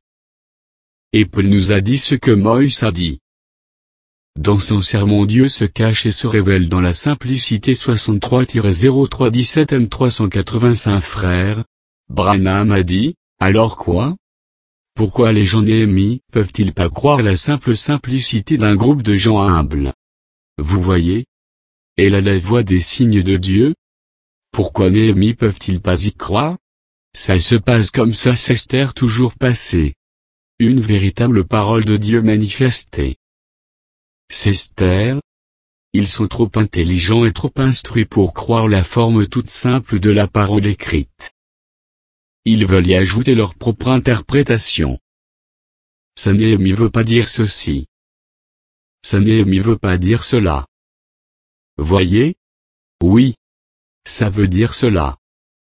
Et Paul nous a dit ce que Moïse a dit. Dans son sermon Dieu se cache et se révèle dans la simplicité 63-03-17 M385 frère, Branham a dit, alors quoi? Pourquoi les gens Néhémie peuvent-ils pas croire la simple simplicité d'un groupe de gens humbles? Vous voyez? Elle a la voix des signes de Dieu. Pourquoi Néhémie peuvent-ils pas y croire? Ça se passe comme ça, c'est Esther toujours passé. Une véritable parole de Dieu manifestée. C'est Esther. Ils sont trop intelligents et trop instruits pour croire la forme toute simple de la parole écrite. Ils veulent y ajouter leur propre interprétation. Ça Néhémie veut pas dire ceci. Ça Néhémie veut pas dire cela. Voyez? Oui. Ça veut dire cela.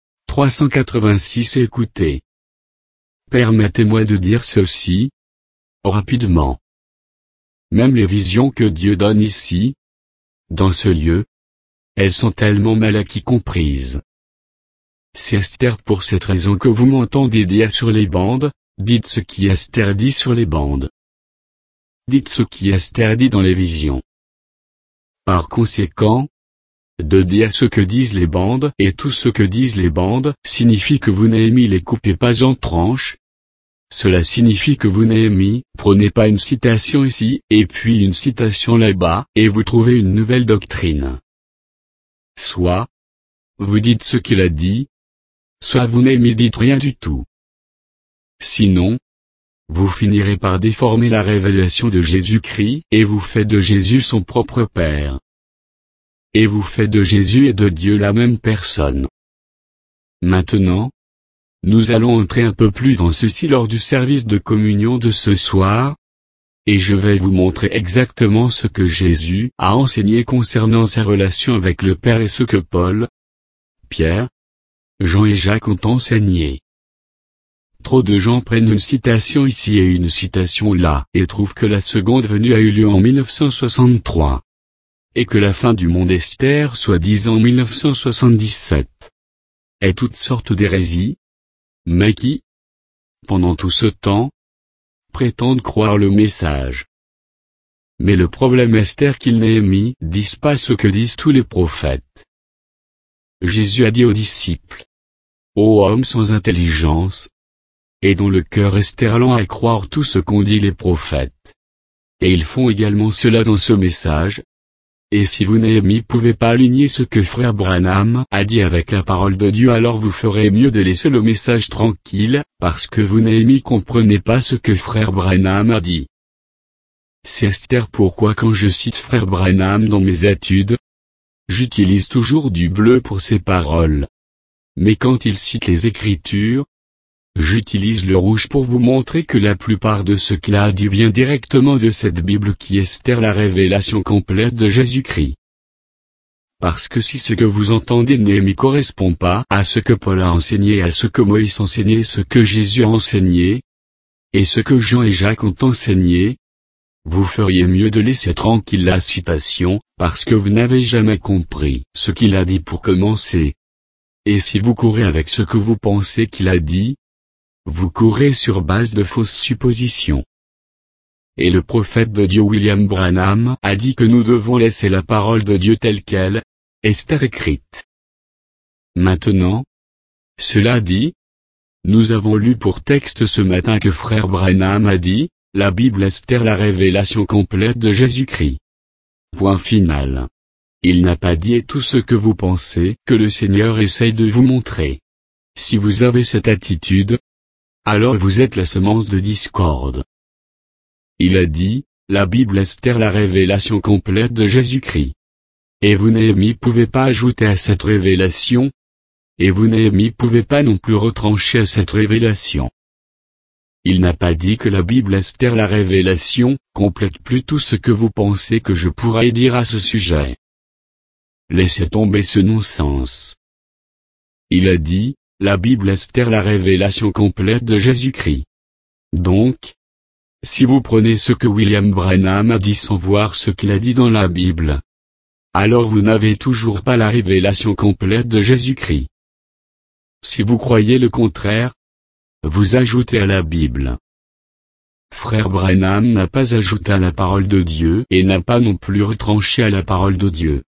386 Écoutez. Permettez-moi de dire ceci. Rapidement. Même les visions que Dieu donne ici, dans ce lieu, elles sont tellement mal acquis comprises. C'est Esther pour cette raison que vous m'entendez dire sur les bandes, dites ce qui Esther dit sur les bandes. Dites ce qui Esther dit dans les visions. Par conséquent, de dire ce que disent les bandes et tout ce que disent les bandes signifie que vous Néhémie les coupez pas en tranches. Cela signifie que vous Néhémie, prenez pas une citation ici et puis une citation là-bas et vous trouvez une nouvelle doctrine. Soit vous dites ce qu'il a dit, soit vous Néhémie dites rien du tout. Sinon, vous finirez par déformer la révélation de Jésus-Christ et vous faites de Jésus son propre Père. Et vous faites de Jésus et de Dieu la même personne. Maintenant, nous allons entrer un peu plus dans ceci lors du service de communion de ce soir, et je vais vous montrer exactement ce que Jésus a enseigné concernant sa relation avec le Père et ce que Paul, Pierre, Jean et Jacques ont enseigné. Trop de gens prennent une citation ici et une citation là et trouvent que la seconde venue a eu lieu en 1963. Et que la fin du monde Esther soi-disant 1977. Et toutes sortes d'hérésies, mais qui, pendant tout ce temps, prétendent croire le message. Mais le problème Esther qu'ils Néhémie disent pas ce que disent tous les prophètes. Jésus a dit aux disciples, ô hommes sans intelligence, et dont le cœur est sterlant à croire tout ce qu'ont dit les prophètes. Et ils font également cela dans ce message. Et si vous Néhémie pouvez pas aligner ce que frère Branham a dit avec la parole de Dieu, alors vous ferez mieux de laisser le message tranquille, parce que vous Néhémie comprenez pas ce que frère Branham a dit. C'est Esther pourquoi quand je cite frère Branham dans mes études, j'utilise toujours du bleu pour ses paroles. Mais quand il cite les Écritures, j'utilise le rouge pour vous montrer que la plupart de ce qu'il a dit vient directement de cette Bible qui est Esther, la révélation complète de Jésus-Christ. Parce que si ce que vous entendez Néhémie correspond pas à ce que Paul a enseigné, à ce que Moïse a enseigné, ce que Jésus a enseigné, et ce que Jean et Jacques ont enseigné, vous feriez mieux de laisser tranquille la citation, parce que vous n'avez jamais compris ce qu'il a dit pour commencer. Et si vous courez avec ce que vous pensez qu'il a dit, vous courez sur base de fausses suppositions. Et le prophète de Dieu William Branham a dit que nous devons laisser la parole de Dieu telle qu'elle, Esther écrite. Maintenant, cela dit, nous avons lu pour texte ce matin que frère Branham a dit, la Bible Esther, la révélation complète de Jésus-Christ. Point final. Il n'a pas dit tout ce que vous pensez que le Seigneur essaye de vous montrer. Si vous avez cette attitude, alors vous êtes la semence de discorde. Il a dit, la Bible Esther, la révélation complète de Jésus-Christ. Et vous Néhémie pouvez pas ajouter à cette révélation. Et vous Néhémie pouvez pas non plus retrancher à cette révélation. Il n'a pas dit que la Bible Esther, la révélation, complète plus tout ce que vous pensez que je pourrais dire à ce sujet. Laissez tomber ce non-sens. Il a dit, la Bible Esther, la révélation complète de Jésus-Christ. Donc, si vous prenez ce que William Branham a dit sans voir ce qu'il a dit dans la Bible, alors vous n'avez toujours pas la révélation complète de Jésus-Christ. Si vous croyez le contraire, vous ajoutez à la Bible. Frère Branham n'a pas ajouté à la parole de Dieu et n'a pas non plus retranché à la parole de Dieu.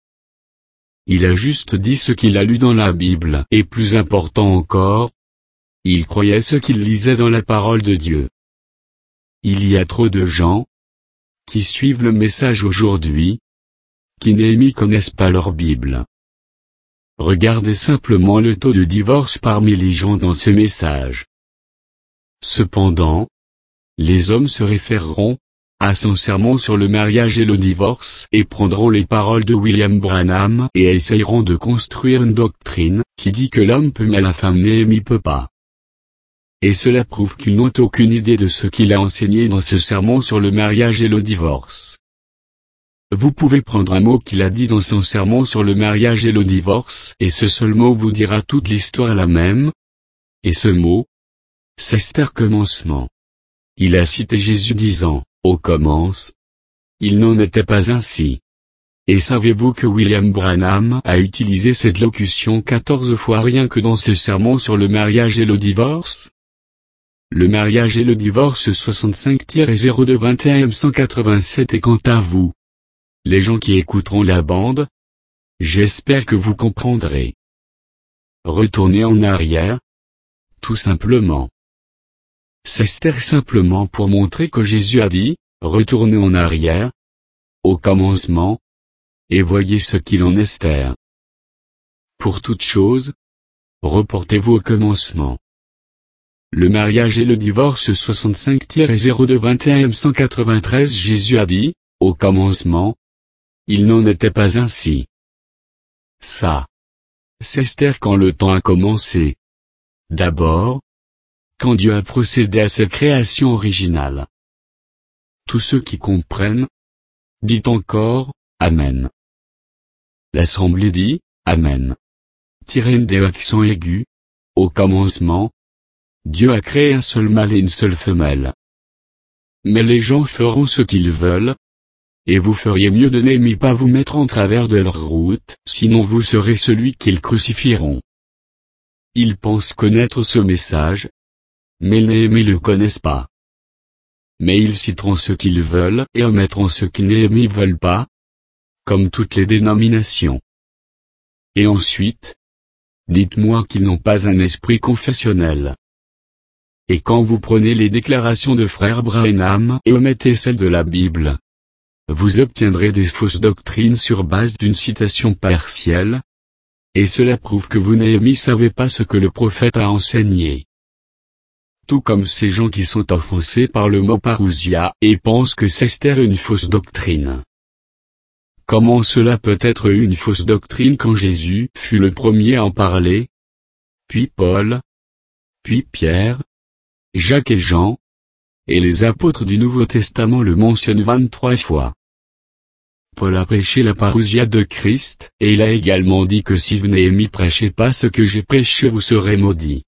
Il a juste dit ce qu'il a lu dans la Bible, et plus important encore, il croyait ce qu'il lisait dans la parole de Dieu. Il y a trop de gens qui suivent le message aujourd'hui, qui Néhémie connaissent pas leur Bible. Regardez simplement le taux de divorce parmi les gens dans ce message. Cependant, les hommes se référeront à son sermon sur le mariage et le divorce et prendront les paroles de William Branham et essayeront de construire une doctrine qui dit que l'homme peut mais la femme Néhémie peut pas. Et cela prouve qu'ils n'ont aucune idée de ce qu'il a enseigné dans ce sermon sur le mariage et le divorce. Vous pouvez prendre un mot qu'il a dit dans son sermon sur le mariage et le divorce et ce seul mot vous dira toute l'histoire la même. Et ce mot, c'est Esther commencement. Il a cité Jésus disant, au commence. Il n'en était pas ainsi. Et savez-vous que William Branham a utilisé cette locution 14 fois rien que dans ce sermon sur le mariage et le divorce? Le mariage et le divorce 65-02-21 Et quant à vous, les gens qui écouteront la bande, j'espère que vous comprendrez. Retournez en arrière, tout simplement. C'est simplement pour montrer que Jésus a dit, retournez en arrière, au commencement, et voyez ce qu'il en est Esther. Pour toute chose, reportez-vous au commencement. Le mariage et le divorce 65-02-21 Jésus a dit, au commencement, il n'en était pas ainsi. Ça, c'est Esther quand le temps a commencé. D'abord, quand Dieu a procédé à sa création originale. Tous ceux qui comprennent, dites encore, Amen. L'assemblée dit, Amen. Tirez des accents aigus. Au commencement, Dieu a créé un seul mâle et une seule femelle. Mais les gens feront ce qu'ils veulent, et vous feriez mieux de n'aimer pas vous mettre en travers de leur route, sinon vous serez celui qu'ils crucifieront. Ils pensent connaître ce message, mais Néhémie le connaissent pas. Mais ils citeront ce qu'ils veulent et omettront ce qu'ils Néhémie veulent pas, comme toutes les dénominations. Et ensuite, dites-moi qu'ils n'ont pas un esprit confessionnel. Et quand vous prenez les déclarations de frère Branham et omettez celles de la Bible, vous obtiendrez des fausses doctrines sur base d'une citation partielle, et cela prouve que vous Néhémie savez pas ce que le prophète a enseigné. Tout comme ces gens qui sont offensés par le mot parousia et pensent que c'est une fausse doctrine. Comment cela peut être une fausse doctrine quand Jésus fut le premier à en parler, puis Paul, puis Pierre, Jacques et Jean, et les apôtres du Nouveau Testament le mentionnent 23 fois. Paul a prêché la parousia de Christ, et il a également dit que si vous Néhémie prêchez pas ce que j'ai prêché vous serez maudits.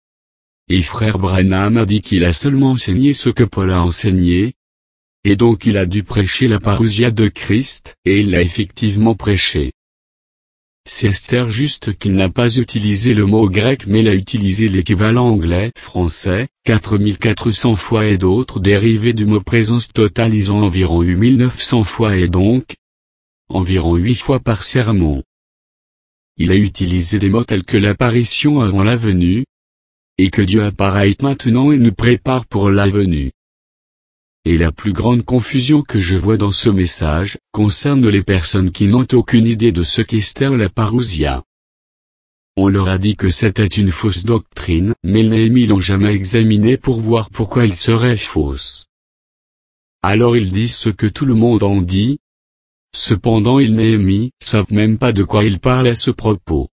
Et frère Branham a dit qu'il a seulement enseigné ce que Paul a enseigné, et donc il a dû prêcher la parousia de Christ, et il l'a effectivement prêché. C'est Esther juste qu'il n'a pas utilisé le mot grec mais il a utilisé l'équivalent anglais, français, 4400 fois et d'autres dérivés du mot présence totalisant environ 8900 fois et donc, environ 8 fois par sermon. Il a utilisé des mots tels que l'apparition avant la venue, et que Dieu apparaît maintenant et nous prépare pour la venue. Et la plus grande confusion que je vois dans ce message, concerne les personnes qui n'ont aucune idée de ce qu'est la parousia. On leur a dit que c'était une fausse doctrine, mais Néhémie l'ont jamais examiné pour voir pourquoi elle serait fausse. Alors ils disent ce que tout le monde en dit. Cependant ils Néhémie savent même pas de quoi ils parlent à ce propos.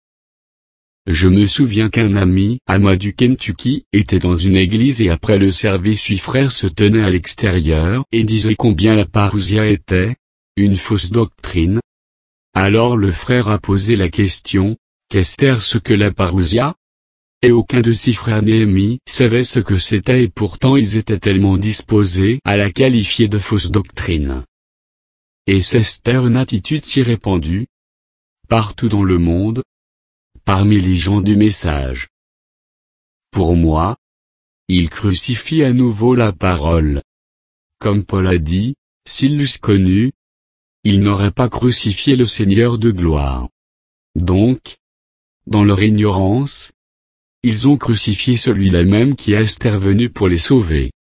Je me souviens qu'un ami, à moi du Kentucky, était dans une église et après le service 8 frères se tenaient à l'extérieur et disaient combien la parousia était une fausse doctrine. Alors le frère a posé la question, qu'est-ce ce que la parousia? Et aucun de ses frères Néhémie savait ce que c'était et pourtant ils étaient tellement disposés à la qualifier de fausse doctrine. Et c'est une attitude si répandue, partout dans le monde, parmi les gens du message. Pour moi, il crucifie à nouveau la parole. Comme Paul a dit, s'ils l'eussent connu, ils n'auraient pas crucifié le Seigneur de gloire. Donc, dans leur ignorance, ils ont crucifié celui-là même qui est intervenu pour les sauver.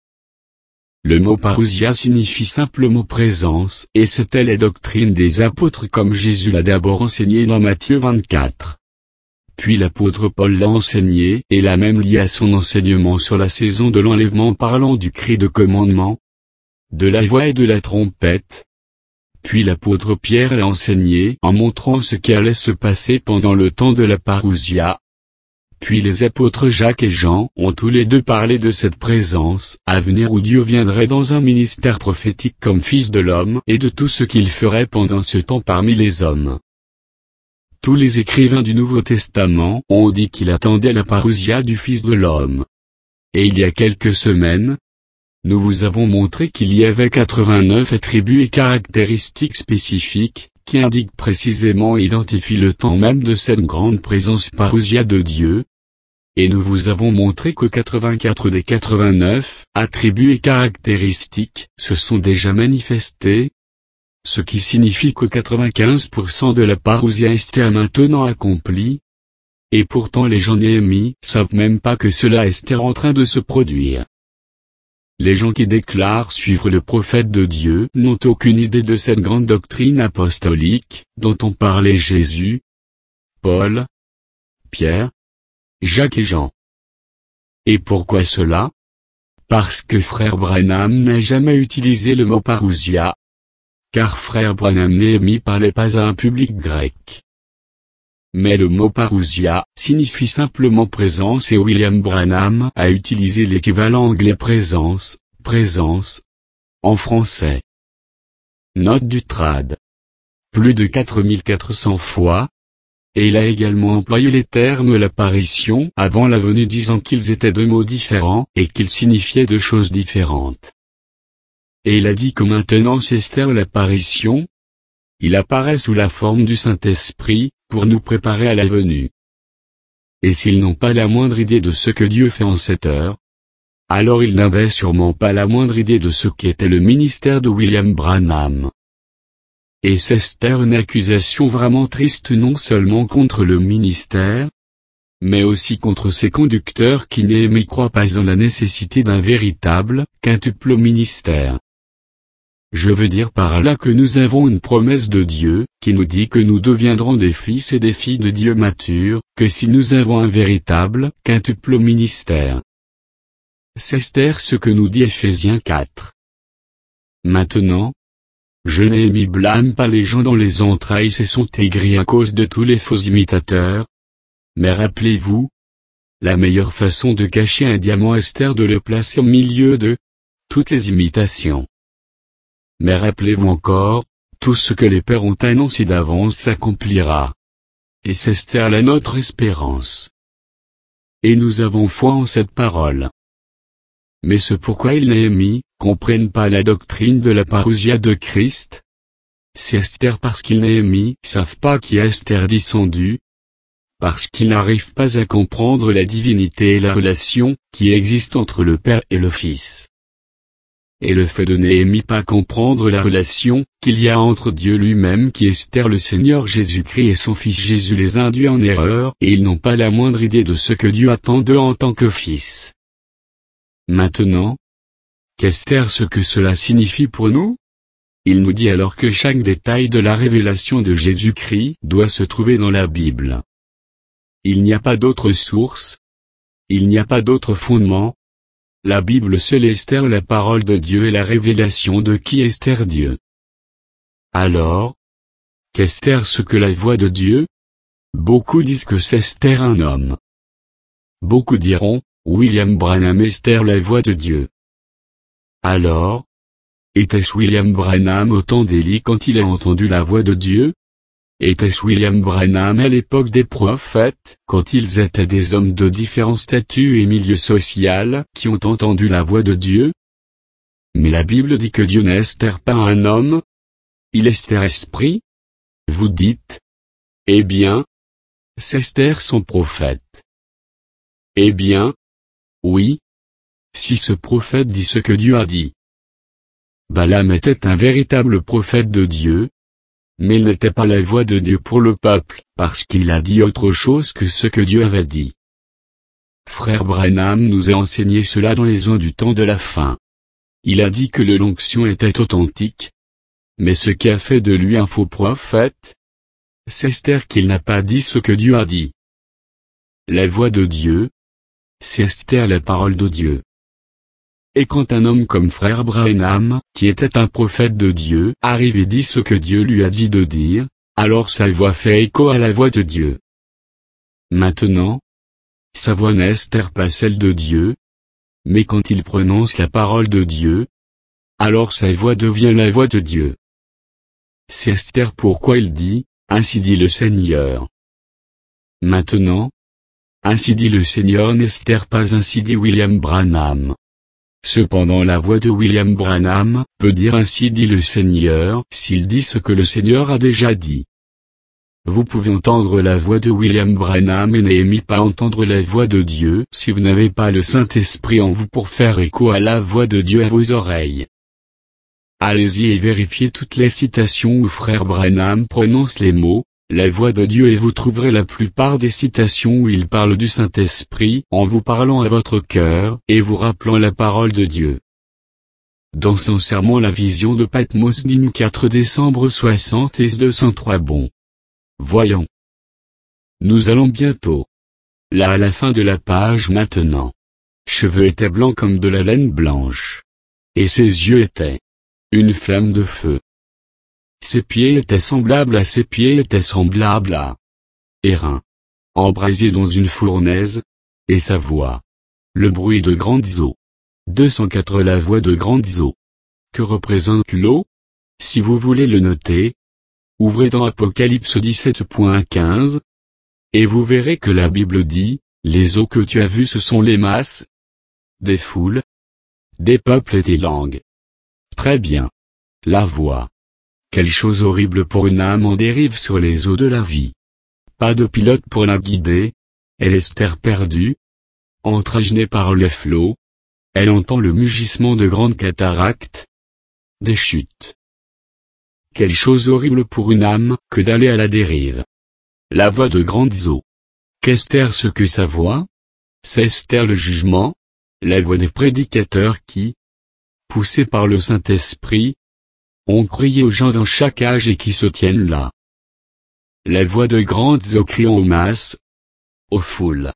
Le mot parousia signifie simplement présence et c'était la doctrine des apôtres comme Jésus l'a d'abord enseigné dans Matthieu 24. Puis l'apôtre Paul l'a enseigné et l'a même lié à son enseignement sur la saison de l'enlèvement parlant du cri de commandement, de la voix et de la trompette. Puis l'apôtre Pierre l'a enseigné en montrant ce qui allait se passer pendant le temps de la parousia. Puis les apôtres Jacques et Jean ont tous les deux parlé de cette présence à venir où Dieu viendrait dans un ministère prophétique comme Fils de l'homme et de tout ce qu'il ferait pendant ce temps parmi les hommes. Tous les écrivains du Nouveau Testament ont dit qu'il attendait la parousia du Fils de l'homme. Et il y a quelques semaines, nous vous avons montré qu'il y avait 89 attributs et caractéristiques spécifiques, qui indique précisément et identifie le temps même de cette grande présence parousia de Dieu. Et nous vous avons montré que 84 des 89 attributs et caractéristiques se sont déjà manifestés, ce qui signifie que 95% de la parousia Esther maintenant accomplie. Et pourtant les gens Néhémie savent même pas que cela est en train de se produire. Les gens qui déclarent suivre le prophète de Dieu n'ont aucune idée de cette grande doctrine apostolique, dont ont parlé Jésus, Paul, Pierre, Jacques et Jean. Et pourquoi cela? Parce que frère Branham n'a jamais utilisé le mot parousia. Car frère Branham Néhémie parlait pas à un public grec. Mais le mot parousia signifie simplement présence et William Branham a utilisé l'équivalent anglais présence, en français. Note du trad. Plus de 4400 fois. Et il a également employé les termes l'apparition avant la venue disant qu'ils étaient deux mots différents et qu'ils signifiaient deux choses différentes. Et il a dit que maintenant c'est Esther l'apparition. Il apparaît sous la forme du Saint-Esprit, pour nous préparer à la venue. Et s'ils n'ont pas la moindre idée de ce que Dieu fait en cette heure, alors ils n'avaient sûrement pas la moindre idée de ce qu'était le ministère de William Branham. Et c'est une accusation vraiment triste non seulement contre le ministère, mais aussi contre ses conducteurs qui n'y croient pas en la nécessité d'un véritable, quintuple ministère. Je veux dire par là que nous avons une promesse de Dieu, qui nous dit que nous deviendrons des fils et des filles de Dieu matures, que si nous avons un véritable, quintuple ministère. C'est ce que nous dit Ephésiens 4. Maintenant, je Néhémie blâme pas les gens dans les entrailles et sont aigris à cause de tous les faux imitateurs. Mais rappelez-vous, la meilleure façon de cacher un diamant est de le placer au milieu de toutes les imitations. Mais rappelez-vous encore, tout ce que les pères ont annoncé d'avance s'accomplira. Et c'est là notre espérance. Et nous avons foi en cette parole. Mais ce pourquoi ils Néhémie comprennent pas la doctrine de la parousia de Christ? C'est Esther parce qu'ils Néhémie savent pas qui est Esther descendu. Parce qu'ils n'arrivent pas à comprendre la divinité et la relation qui existe entre le Père et le Fils. Et le fait de Néhémie pas comprendre la relation qu'il y a entre Dieu lui-même qui est Esther le Seigneur Jésus-Christ et son Fils Jésus les induit en erreur et ils n'ont pas la moindre idée de ce que Dieu attend d'eux en tant que Fils. Maintenant, qu'est-ce ce que cela signifie pour nous? Il nous dit alors que chaque détail de la révélation de Jésus-Christ doit se trouver dans la Bible. Il n'y a pas d'autre source. Il n'y a pas d'autre fondement. La Bible seule est Esther la parole de Dieu et la révélation de qui est Esther Dieu. Alors, qu'est ce que la voix de Dieu? Beaucoup disent que c'est Esther un homme. Beaucoup diront, William Branham Esther la voix de Dieu. Alors, était-ce William Branham au temps d'Élie quand il a entendu la voix de Dieu? Était-ce William Branham à l'époque des prophètes, quand ils étaient des hommes de différents statuts et milieux sociaux, qui ont entendu la voix de Dieu? Mais la Bible dit que Dieu n'est pas un homme. Il est esprit. Vous dites. Eh bien, c'est son prophète. Eh bien, oui. Si ce prophète dit ce que Dieu a dit. Balaam était un véritable prophète de Dieu. Mais il n'était pas la voix de Dieu pour le peuple, parce qu'il a dit autre chose que ce que Dieu avait dit. Frère Branham nous a enseigné cela dans les ans du temps de la fin. Il a dit que l'onction était authentique. Mais ce qui a fait de lui un faux prophète, c'est qu'il n'a pas dit ce que Dieu a dit. La voix de Dieu, c'est la parole de Dieu. Et quand un homme comme frère Branham, qui était un prophète de Dieu, arrive et dit ce que Dieu lui a dit de dire, alors sa voix fait écho à la voix de Dieu. Maintenant, sa voix n'est pas celle de Dieu, mais quand il prononce la parole de Dieu, alors sa voix devient la voix de Dieu. C'est pourquoi il dit, ainsi dit le Seigneur. Maintenant, ainsi dit le Seigneur n'est pas ainsi dit William Branham. Cependant la voix de William Branham peut dire ainsi dit le Seigneur s'il dit ce que le Seigneur a déjà dit. Vous pouvez entendre la voix de William Branham et n'aimez pas entendre la voix de Dieu si vous n'avez pas le Saint-Esprit en vous pour faire écho à la voix de Dieu à vos oreilles. Allez-y et vérifiez toutes les citations où frère Branham prononce les mots « la voix de Dieu » et vous trouverez la plupart des citations où il parle du Saint-Esprit en vous parlant à votre cœur et vous rappelant la parole de Dieu. Dans son sermon La vision de Patmos dit 4 décembre 60 et 203 bon. Voyons. Nous allons bientôt. Là à la fin de la page maintenant. Cheveux étaient blancs comme de la laine blanche. Et ses yeux étaient une flamme de feu. Ses pieds étaient semblables à airain, embrasé dans une fournaise, et sa voix. Le bruit de grandes eaux. 204 La voix de grandes eaux. Que représente l'eau? Si vous voulez le noter, ouvrez dans Apocalypse 17.15, et vous verrez que la Bible dit, les eaux que tu as vues ce sont les masses des foules, des peuples et des langues. Très bien. La voix. Quelle chose horrible pour une âme en dérive sur les eaux de la vie. Pas de pilote pour la guider, elle est terre perdue, entraînée par les flots, elle entend le mugissement de grandes cataractes, des chutes. Quelle chose horrible pour une âme que d'aller à la dérive. La voix de grandes eaux. Qu'est-ce ce que sa voix? C'est le jugement, la voix des prédicateurs qui, poussés par le Saint-Esprit, ont crié aux gens dans chaque âge et qui se tiennent là. La voix de grandes eaux criant aux masses, aux foules.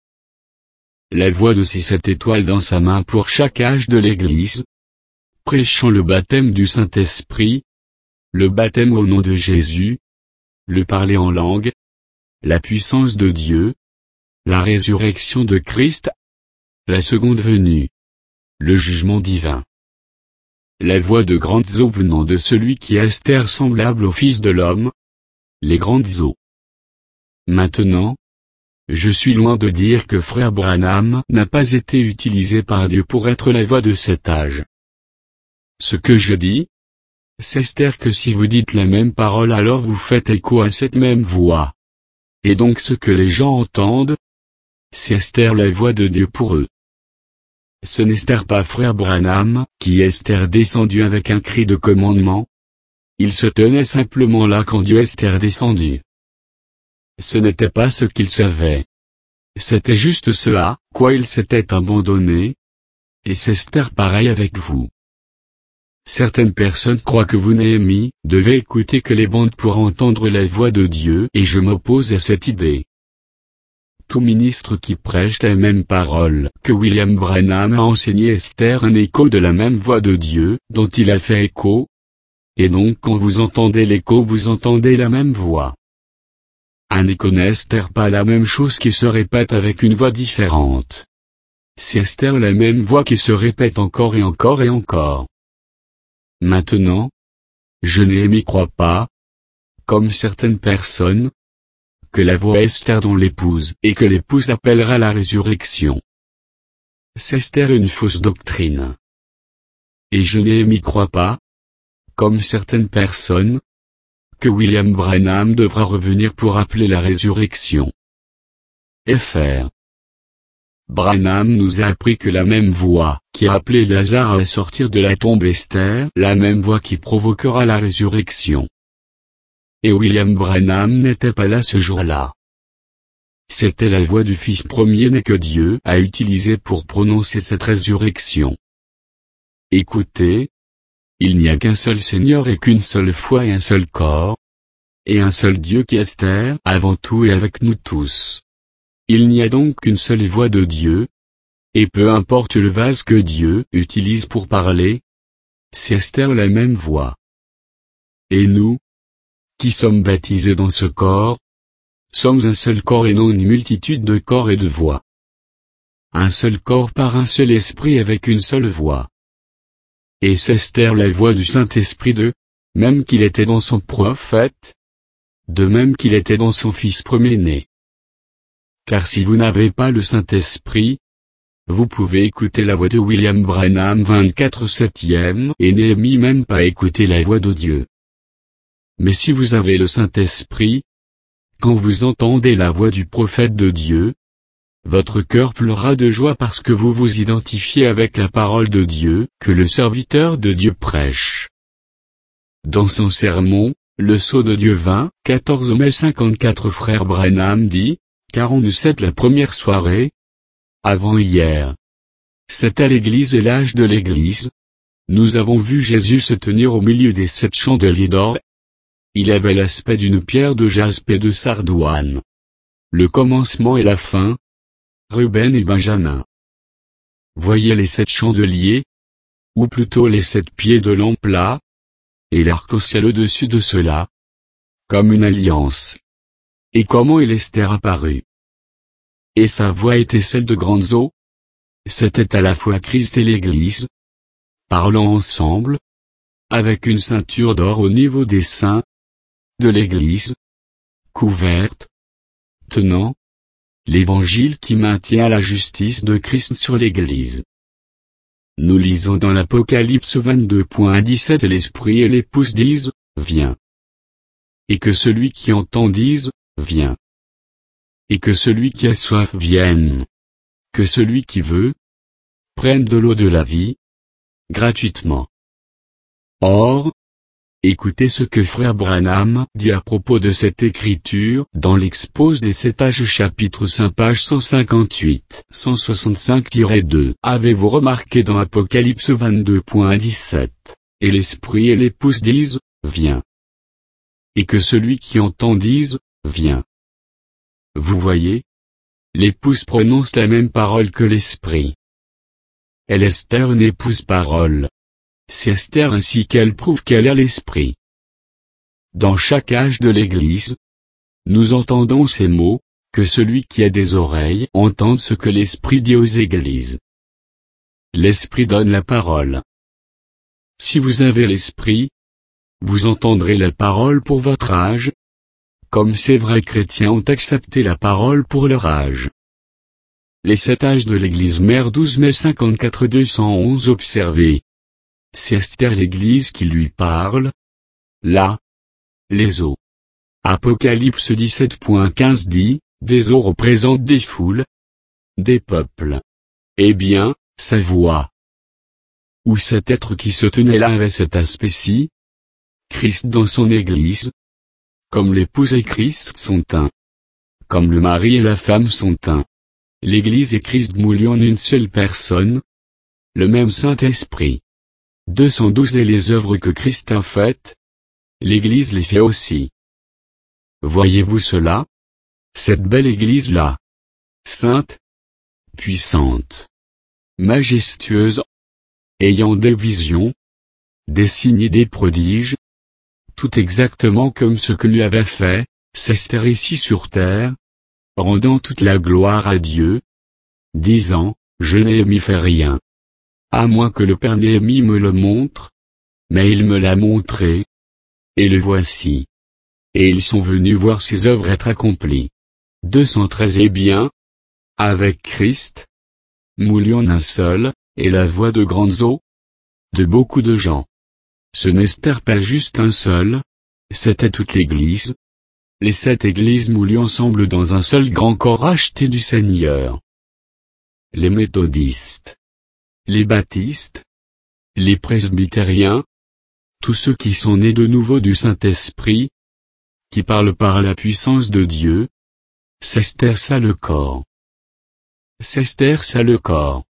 La voix de ses 7 étoiles dans sa main pour chaque âge de l'Église, prêchant le baptême du Saint-Esprit, le baptême au nom de Jésus, le parler en langue, la puissance de Dieu, la résurrection de Christ, la seconde venue, le jugement divin. La voix de grandes eaux venant de celui qui est semblable au Fils de l'homme, les grandes eaux. Maintenant, je suis loin de dire que frère Branham n'a pas été utilisé par Dieu pour être la voix de cet âge. Ce que je dis, c'est que si vous dites la même parole alors vous faites écho à cette même voix. Et donc ce que les gens entendent, c'est la voix de Dieu pour eux. Ce n'est pas frère Branham, qui est descendu avec un cri de commandement. Il se tenait simplement là quand Dieu est descendu. Ce n'était pas ce qu'il savait. C'était juste ce à quoi il s'était abandonné. Et c'est pareil avec vous. Certaines personnes croient que vous devez écouter que les bandes pour entendre la voix de Dieu et je m'oppose à cette idée. Tout ministre qui prêche la même parole que William Branham a enseigné est un écho de la même voix de Dieu dont il a fait écho. Et donc quand vous entendez l'écho vous entendez la même voix. Un écho n'est pas la même chose qui se répète avec une voix différente. C'est la même voix qui se répète encore et encore et encore. Maintenant, je n'y crois pas, comme certaines personnes, que la voix est dans l'épouse et que l'épouse appellera la résurrection. C'est une fausse doctrine. Et je n'y crois pas, comme certaines personnes, que William Branham devra revenir pour appeler la résurrection. Fr. Branham nous a appris que la même voix qui a appelé Lazare à sortir de la tombe est la même voix qui provoquera la résurrection. Et William Branham n'était pas là ce jour-là. C'était la voix du Fils premier-né que Dieu a utilisé pour prononcer cette résurrection. Écoutez, il n'y a qu'un seul Seigneur et qu'une seule foi et un seul corps, et un seul Dieu qui est avant tout et avec nous tous. Il n'y a donc qu'une seule voix de Dieu, et peu importe le vase que Dieu utilise pour parler, c'est la même voix. Et nous, qui sommes baptisés dans ce corps, sommes un seul corps et non une multitude de corps et de voix. Un seul corps par un seul esprit avec une seule voix. Et c'est la voix du Saint-Esprit même qu'il était dans son prophète, de même qu'il était dans son Fils premier-né. Car si vous n'avez pas le Saint-Esprit, vous pouvez écouter la voix de William Branham 24/7 et Néhémie même pas écouter la voix de Dieu. Mais si vous avez le Saint-Esprit, quand vous entendez la voix du prophète de Dieu, votre cœur pleurera de joie parce que vous vous identifiez avec la parole de Dieu que le serviteur de Dieu prêche. Dans son sermon, le sceau de Dieu 14 mai 54, frère Branham dit, car on nous cède la première soirée, avant hier. C'est à l'église et l'âge de l'église. Nous avons vu Jésus se tenir au milieu des 7 chandeliers d'or. Il avait l'aspect d'une pierre de jaspe et de sardoine. Le commencement et la fin. Ruben et Benjamin. Voyez les 7 chandeliers, ou plutôt les 7 pieds de lampe là, et l'arc-en-ciel au-dessus de cela, comme une alliance. Et comment il Esther apparut. Et sa voix était celle de grandes eaux. C'était à la fois Christ et l'Église, parlant ensemble, avec une ceinture d'or au niveau des seins de l'Église, couverte, tenant l'Évangile qui maintient la justice de Christ sur l'Église. Nous lisons dans l'Apocalypse 22.17 et l'Esprit et l'Épouse disent, viens. Et que celui qui entend dise, viens. Et que celui qui a soif vienne. Que celui qui veut, prenne de l'eau de la vie, gratuitement. Or, écoutez ce que frère Branham dit à propos de cette écriture dans l'Expose des 7 âges chapitre 5 page 158, 165-2. Avez-vous remarqué dans Apocalypse 22.17, et l'Esprit et l'Épouse disent, viens. Et que celui qui entend dise, viens. Vous voyez? L'épouse prononce la même parole que l'Esprit. Elle est Esther une épouse parole. C'est Esther ainsi qu'elle prouve qu'elle a l'Esprit. Dans chaque âge de l'Église, nous entendons ces mots, que celui qui a des oreilles entende ce que l'Esprit dit aux Églises. L'Esprit donne la parole. Si vous avez l'Esprit, vous entendrez la parole pour votre âge, comme ces vrais chrétiens ont accepté la parole pour leur âge. Les 7 âges de l'Église mère 12 mai 54 211 observez. C'est Esther l'Église qui lui parle. Là, les eaux. Apocalypse 17.15 dit, des eaux représentent des foules, des peuples. Eh bien, sa voix. Ou cet être qui se tenait là avait cet aspect-ci. Christ dans son Église. Comme l'épouse et Christ sont un. Comme le mari et la femme sont un. L'Église et Christ moulus en une seule personne. Le même Saint-Esprit. 212 et les œuvres que Christ a faites. L'Église les fait aussi. Voyez-vous cela? Cette belle Église-là. Sainte. Puissante. Majestueuse. Ayant des visions. Des signes et des prodiges. Tout exactement comme ce que lui avait fait, Esther ici sur terre. Rendant toute la gloire à Dieu. Disant, je n'ai fait rien. À moins que le Père Néhémie me le montre. Mais il me l'a montré. Et le voici. Et ils sont venus voir ses œuvres être accomplies. 213 Eh bien, avec Christ, moulu en un seul, et la voix de grandes eaux, de beaucoup de gens. Ce n'était pas juste un seul, c'était toute l'Église. Les 7 églises moulues ensemble dans un seul grand corps racheté du Seigneur. Les méthodistes, les baptistes, les presbytériens, tous ceux qui sont nés de nouveau du Saint-Esprit, qui parlent par la puissance de Dieu. C'est ça le corps. C'est ça le corps.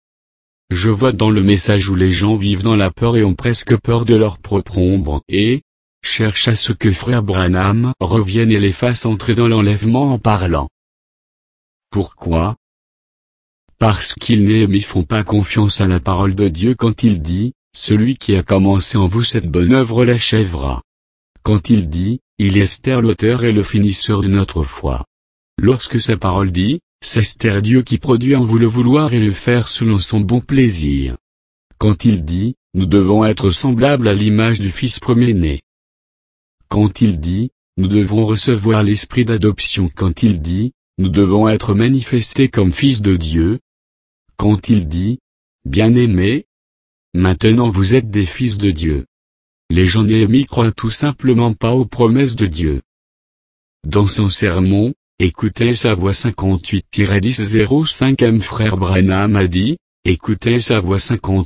Je vois dans le message où les gens vivent dans la peur et ont presque peur de leur propre ombre et cherchent à ce que frère Branham revienne et les fasse entrer dans l'enlèvement en parlant. Pourquoi? Parce qu'ils ne font pas confiance à la parole de Dieu quand il dit, celui qui a commencé en vous cette bonne œuvre l'achèvera. Quand il dit, il est Esther l'auteur et le finisseur de notre foi. Lorsque sa parole dit, c'est Esther Dieu qui produit en vous le vouloir et le faire selon son bon plaisir. Quand il dit, nous devons être semblables à l'image du Fils premier-né. Quand il dit, nous devons recevoir l'esprit d'adoption. Quand il dit, nous devons être manifestés comme fils de Dieu. quand il dit, « Bien-aimés, maintenant vous êtes des fils de Dieu. » Les gens Néhémie croient tout simplement pas aux promesses de Dieu. Dans son sermon, écoutez sa voix 58-10-05 frère Branham a dit, écoutez sa voix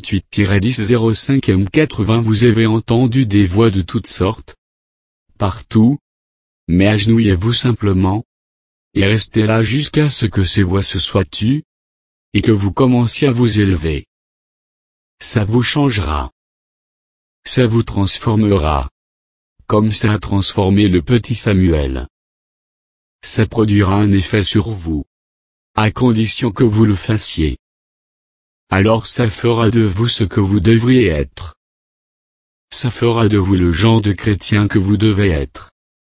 58-10-05 80 vous avez entendu des voix de toutes sortes, partout, mais agenouillez-vous simplement, et restez là jusqu'à ce que ces voix se soient tues, et que vous commenciez à vous élever. Ça vous changera. Ça vous transformera. Comme ça a transformé le petit Samuel. Ça produira un effet sur vous. À condition que vous le fassiez. Alors ça fera de vous ce que vous devriez être. Ça fera de vous le genre de chrétien que vous devez être.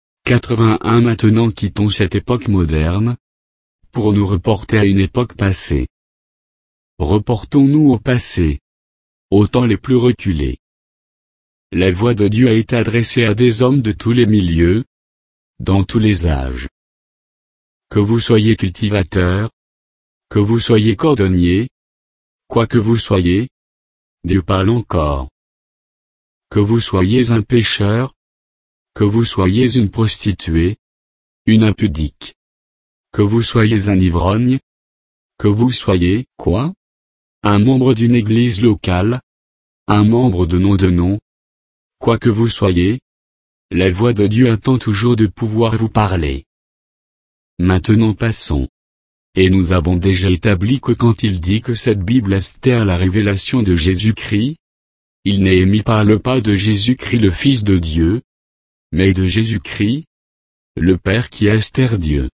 81 Maintenant quittons cette époque moderne, pour nous reporter à une époque passée. Reportons-nous au passé. Aux temps les plus reculés. La voix de Dieu a été adressée à des hommes de tous les milieux, dans tous les âges. Que vous soyez cultivateur, que vous soyez cordonnier, quoi que vous soyez, Dieu parle encore. Que vous soyez un pécheur, que vous soyez une prostituée, une impudique, que vous soyez un ivrogne, que vous soyez, quoi? Un membre d'une église locale, un membre de nom, quoi que vous soyez, la voix de Dieu attend toujours de pouvoir vous parler. Maintenant passons. Et nous avons déjà établi que quand il dit que cette Bible estère la révélation de Jésus-Christ, il Néhémie parle pas de Jésus-Christ le Fils de Dieu, mais de Jésus-Christ, le Père qui estère Dieu.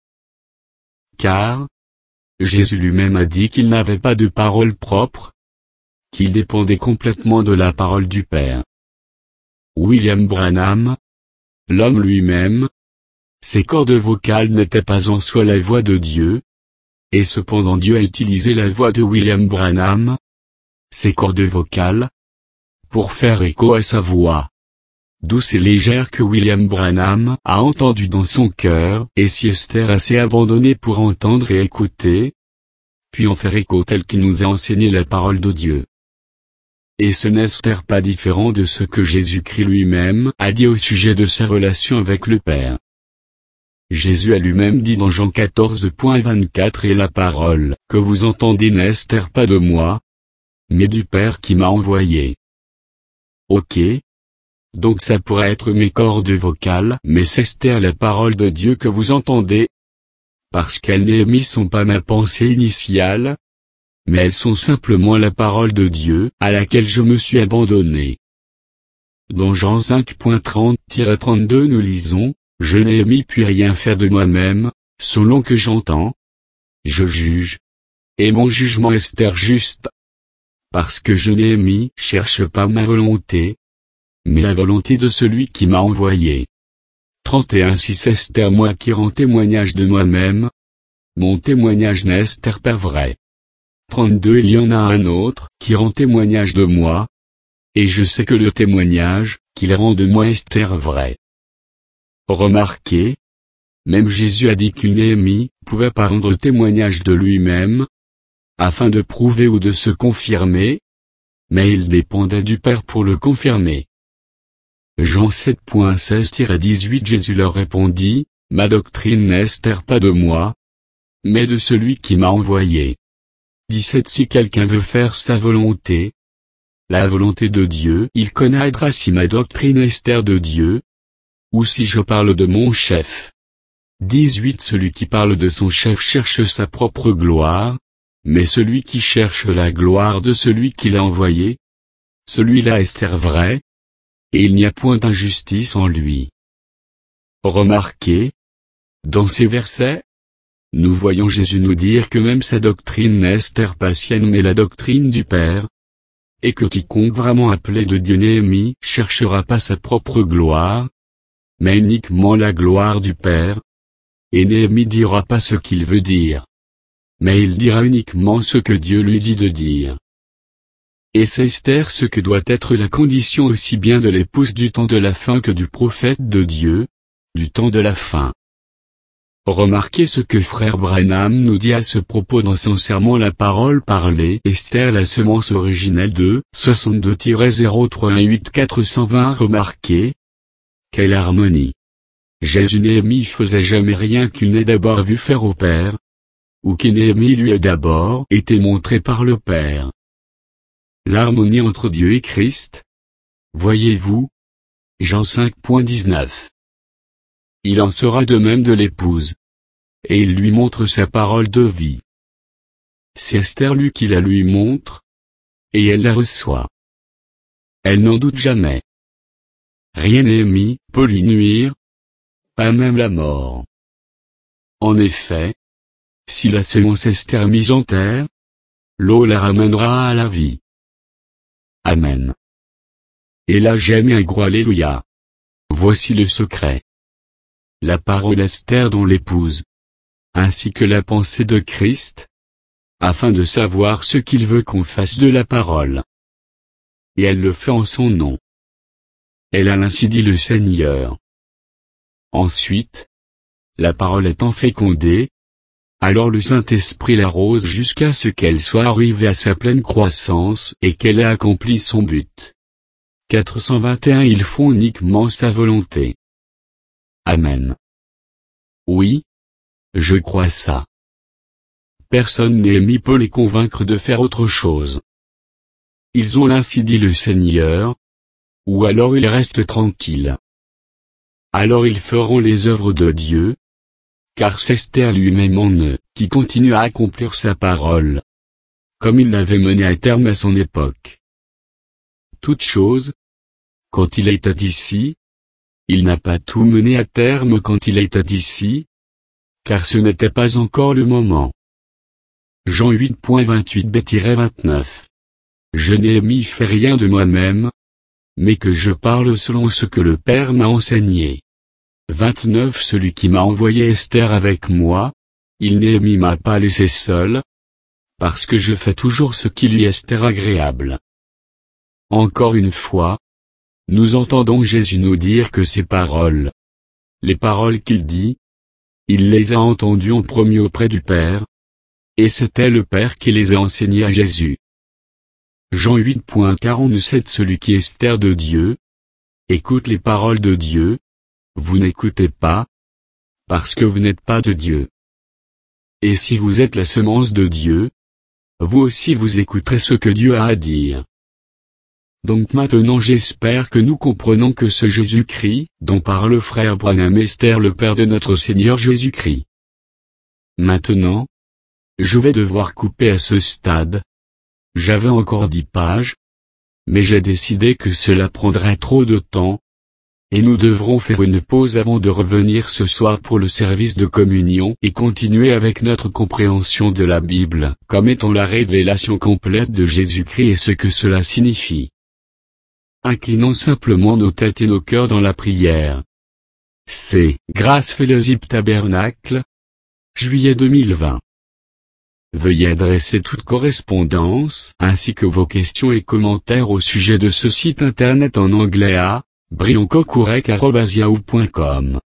Car, Jésus lui-même a dit qu'il n'avait pas de parole propre, qu'il dépendait complètement de la parole du Père. William Branham, l'homme lui-même, ses cordes vocales n'étaient pas en soi la voix de Dieu, et cependant Dieu a utilisé la voix de William Branham, ses cordes vocales, pour faire écho à sa voix, douce et légère que William Branham a entendue dans son cœur, et si Esther assez abandonnée pour entendre et écouter, puis en faire écho tel qu'il nous a enseigné la parole de Dieu. Et ce n'est pas différent de ce que Jésus-Christ lui-même a dit au sujet de sa relation avec le Père. Jésus a lui-même dit dans Jean 14.24 Et la parole que vous entendez n'est pas de moi, mais du Père qui m'a envoyé. Ok. Donc ça pourrait être mes cordes vocales, mais c'est la parole de Dieu que vous entendez. Parce qu'elles Néhémie sont pas ma pensée initiale, mais elles sont simplement la parole de Dieu à laquelle je me suis abandonné. Dans Jean 5.30-32 nous lisons, Je Néhémie puis rien faire de moi-même, selon que j'entends. Je juge. Et mon jugement est juste. Parce que je Néhémie cherche pas ma volonté, mais la volonté de celui qui m'a envoyé. 31 Si c'est moi qui rends témoignage de moi-même, mon témoignage n'est pas vrai. 32 Il y en a un autre qui rend témoignage de moi, et je sais que le témoignage qu'il rend de moi est vrai. Remarquez, même Jésus a dit qu'une Néhémie pouvait pas rendre témoignage de lui-même, afin de prouver ou de se confirmer, mais il dépendait du Père pour le confirmer. Jean 7.16-18 Jésus leur répondit, Ma doctrine n'est pas de moi, mais de celui qui m'a envoyé. 17 Si quelqu'un veut faire sa volonté, la volonté de Dieu, il connaîtra si ma doctrine est de Dieu, ou si je parle de mon chef. 18 Celui qui parle de son chef cherche sa propre gloire, mais celui qui cherche la gloire de celui qui l'a envoyé, celui-là est vrai, et il n'y a point d'injustice en lui. Remarquez, dans ces versets, nous voyons Jésus nous dire que même sa doctrine n'est pas sienne mais la doctrine du Père, et que quiconque vraiment appelé de Dieu Néhémie cherchera pas sa propre gloire, mais uniquement la gloire du Père, et Néhémie dira pas ce qu'il veut dire, mais il dira uniquement ce que Dieu lui dit de dire. Et c'est ce que doit être la condition aussi bien de l'épouse du temps de la fin que du prophète de Dieu, du temps de la fin. Remarquez ce que frère Branham nous dit à ce propos dans son sermon La parole parlée. Esther, la semence originelle de 62-0318 420. Remarquez. Quelle harmonie. Jésus Néhémie faisait jamais rien qu'il n'ait d'abord vu faire au Père, ou que Néhémie lui ait d'abord été montré par le Père. L'harmonie entre Dieu et Christ. Voyez-vous. Jean 5.19. Il en sera de même de l'épouse. Et il lui montre sa parole de vie. C'est Esther lui qui la lui montre. Et elle la reçoit. Elle n'en doute jamais. Rien Néhémie peut lui nuire. Pas même la mort. En effet, si la semence Esther mise en terre, l'eau la ramènera à la vie. Amen. Et là j'aime un gros alléluia. Voici le secret. La parole Esther dont l'épouse, ainsi que la pensée de Christ, afin de savoir ce qu'il veut qu'on fasse de la parole. Et elle le fait en son nom. Elle a ainsi dit le Seigneur. Ensuite, la parole étant fécondée, alors le Saint-Esprit l'arrose jusqu'à ce qu'elle soit arrivée à sa pleine croissance et qu'elle ait accompli son but. 421 Ils font uniquement sa volonté. Amen. Oui. Je crois ça. Personne Néhémie peut les convaincre de faire autre chose. Ils ont ainsi dit le Seigneur. Ou alors ils restent tranquilles. Alors ils feront les œuvres de Dieu. Car c'est Esther lui-même en eux, qui continue à accomplir sa parole. Comme il l'avait menée à terme à son époque. Toute chose. Quand il était ici. Il n'a pas tout mené à terme quand il était ici. Car ce n'était pas encore le moment. Jean 8.28b-29. Je Néhémie fais rien de moi-même. Mais que je parle selon ce que le Père m'a enseigné. 29 Celui qui m'a envoyé Esther avec moi, il Néhémie m'a pas laissé seul. Parce que je fais toujours ce qui lui est agréable. Encore une fois. Nous entendons Jésus nous dire que ces paroles, les paroles qu'il dit, il les a entendues en premier auprès du Père, et c'était le Père qui les a enseignées à Jésus. Jean 8.47 Celui qui est Esther de Dieu, écoute les paroles de Dieu, vous n'écoutez pas, parce que vous n'êtes pas de Dieu. Et si vous êtes la semence de Dieu, vous aussi vous écouterez ce que Dieu a à dire. Donc maintenant j'espère que nous comprenons que ce Jésus-Christ, dont parle frère Branham Esther le Père de notre Seigneur Jésus-Christ. Maintenant, je vais devoir couper à ce stade. J'avais encore 10 pages. Mais j'ai décidé que cela prendrait trop de temps. Et nous devrons faire une pause avant de revenir ce soir pour le service de communion et continuer avec notre compréhension de la Bible, comme étant la révélation complète de Jésus-Christ et ce que cela signifie. Inclinons simplement nos têtes et nos cœurs dans la prière. C'est Grâce Fellowship Tabernacle. Juillet 2020. Veuillez adresser toute correspondance, ainsi que vos questions et commentaires au sujet de ce site internet en anglais à brioncocourec@yahoo.com.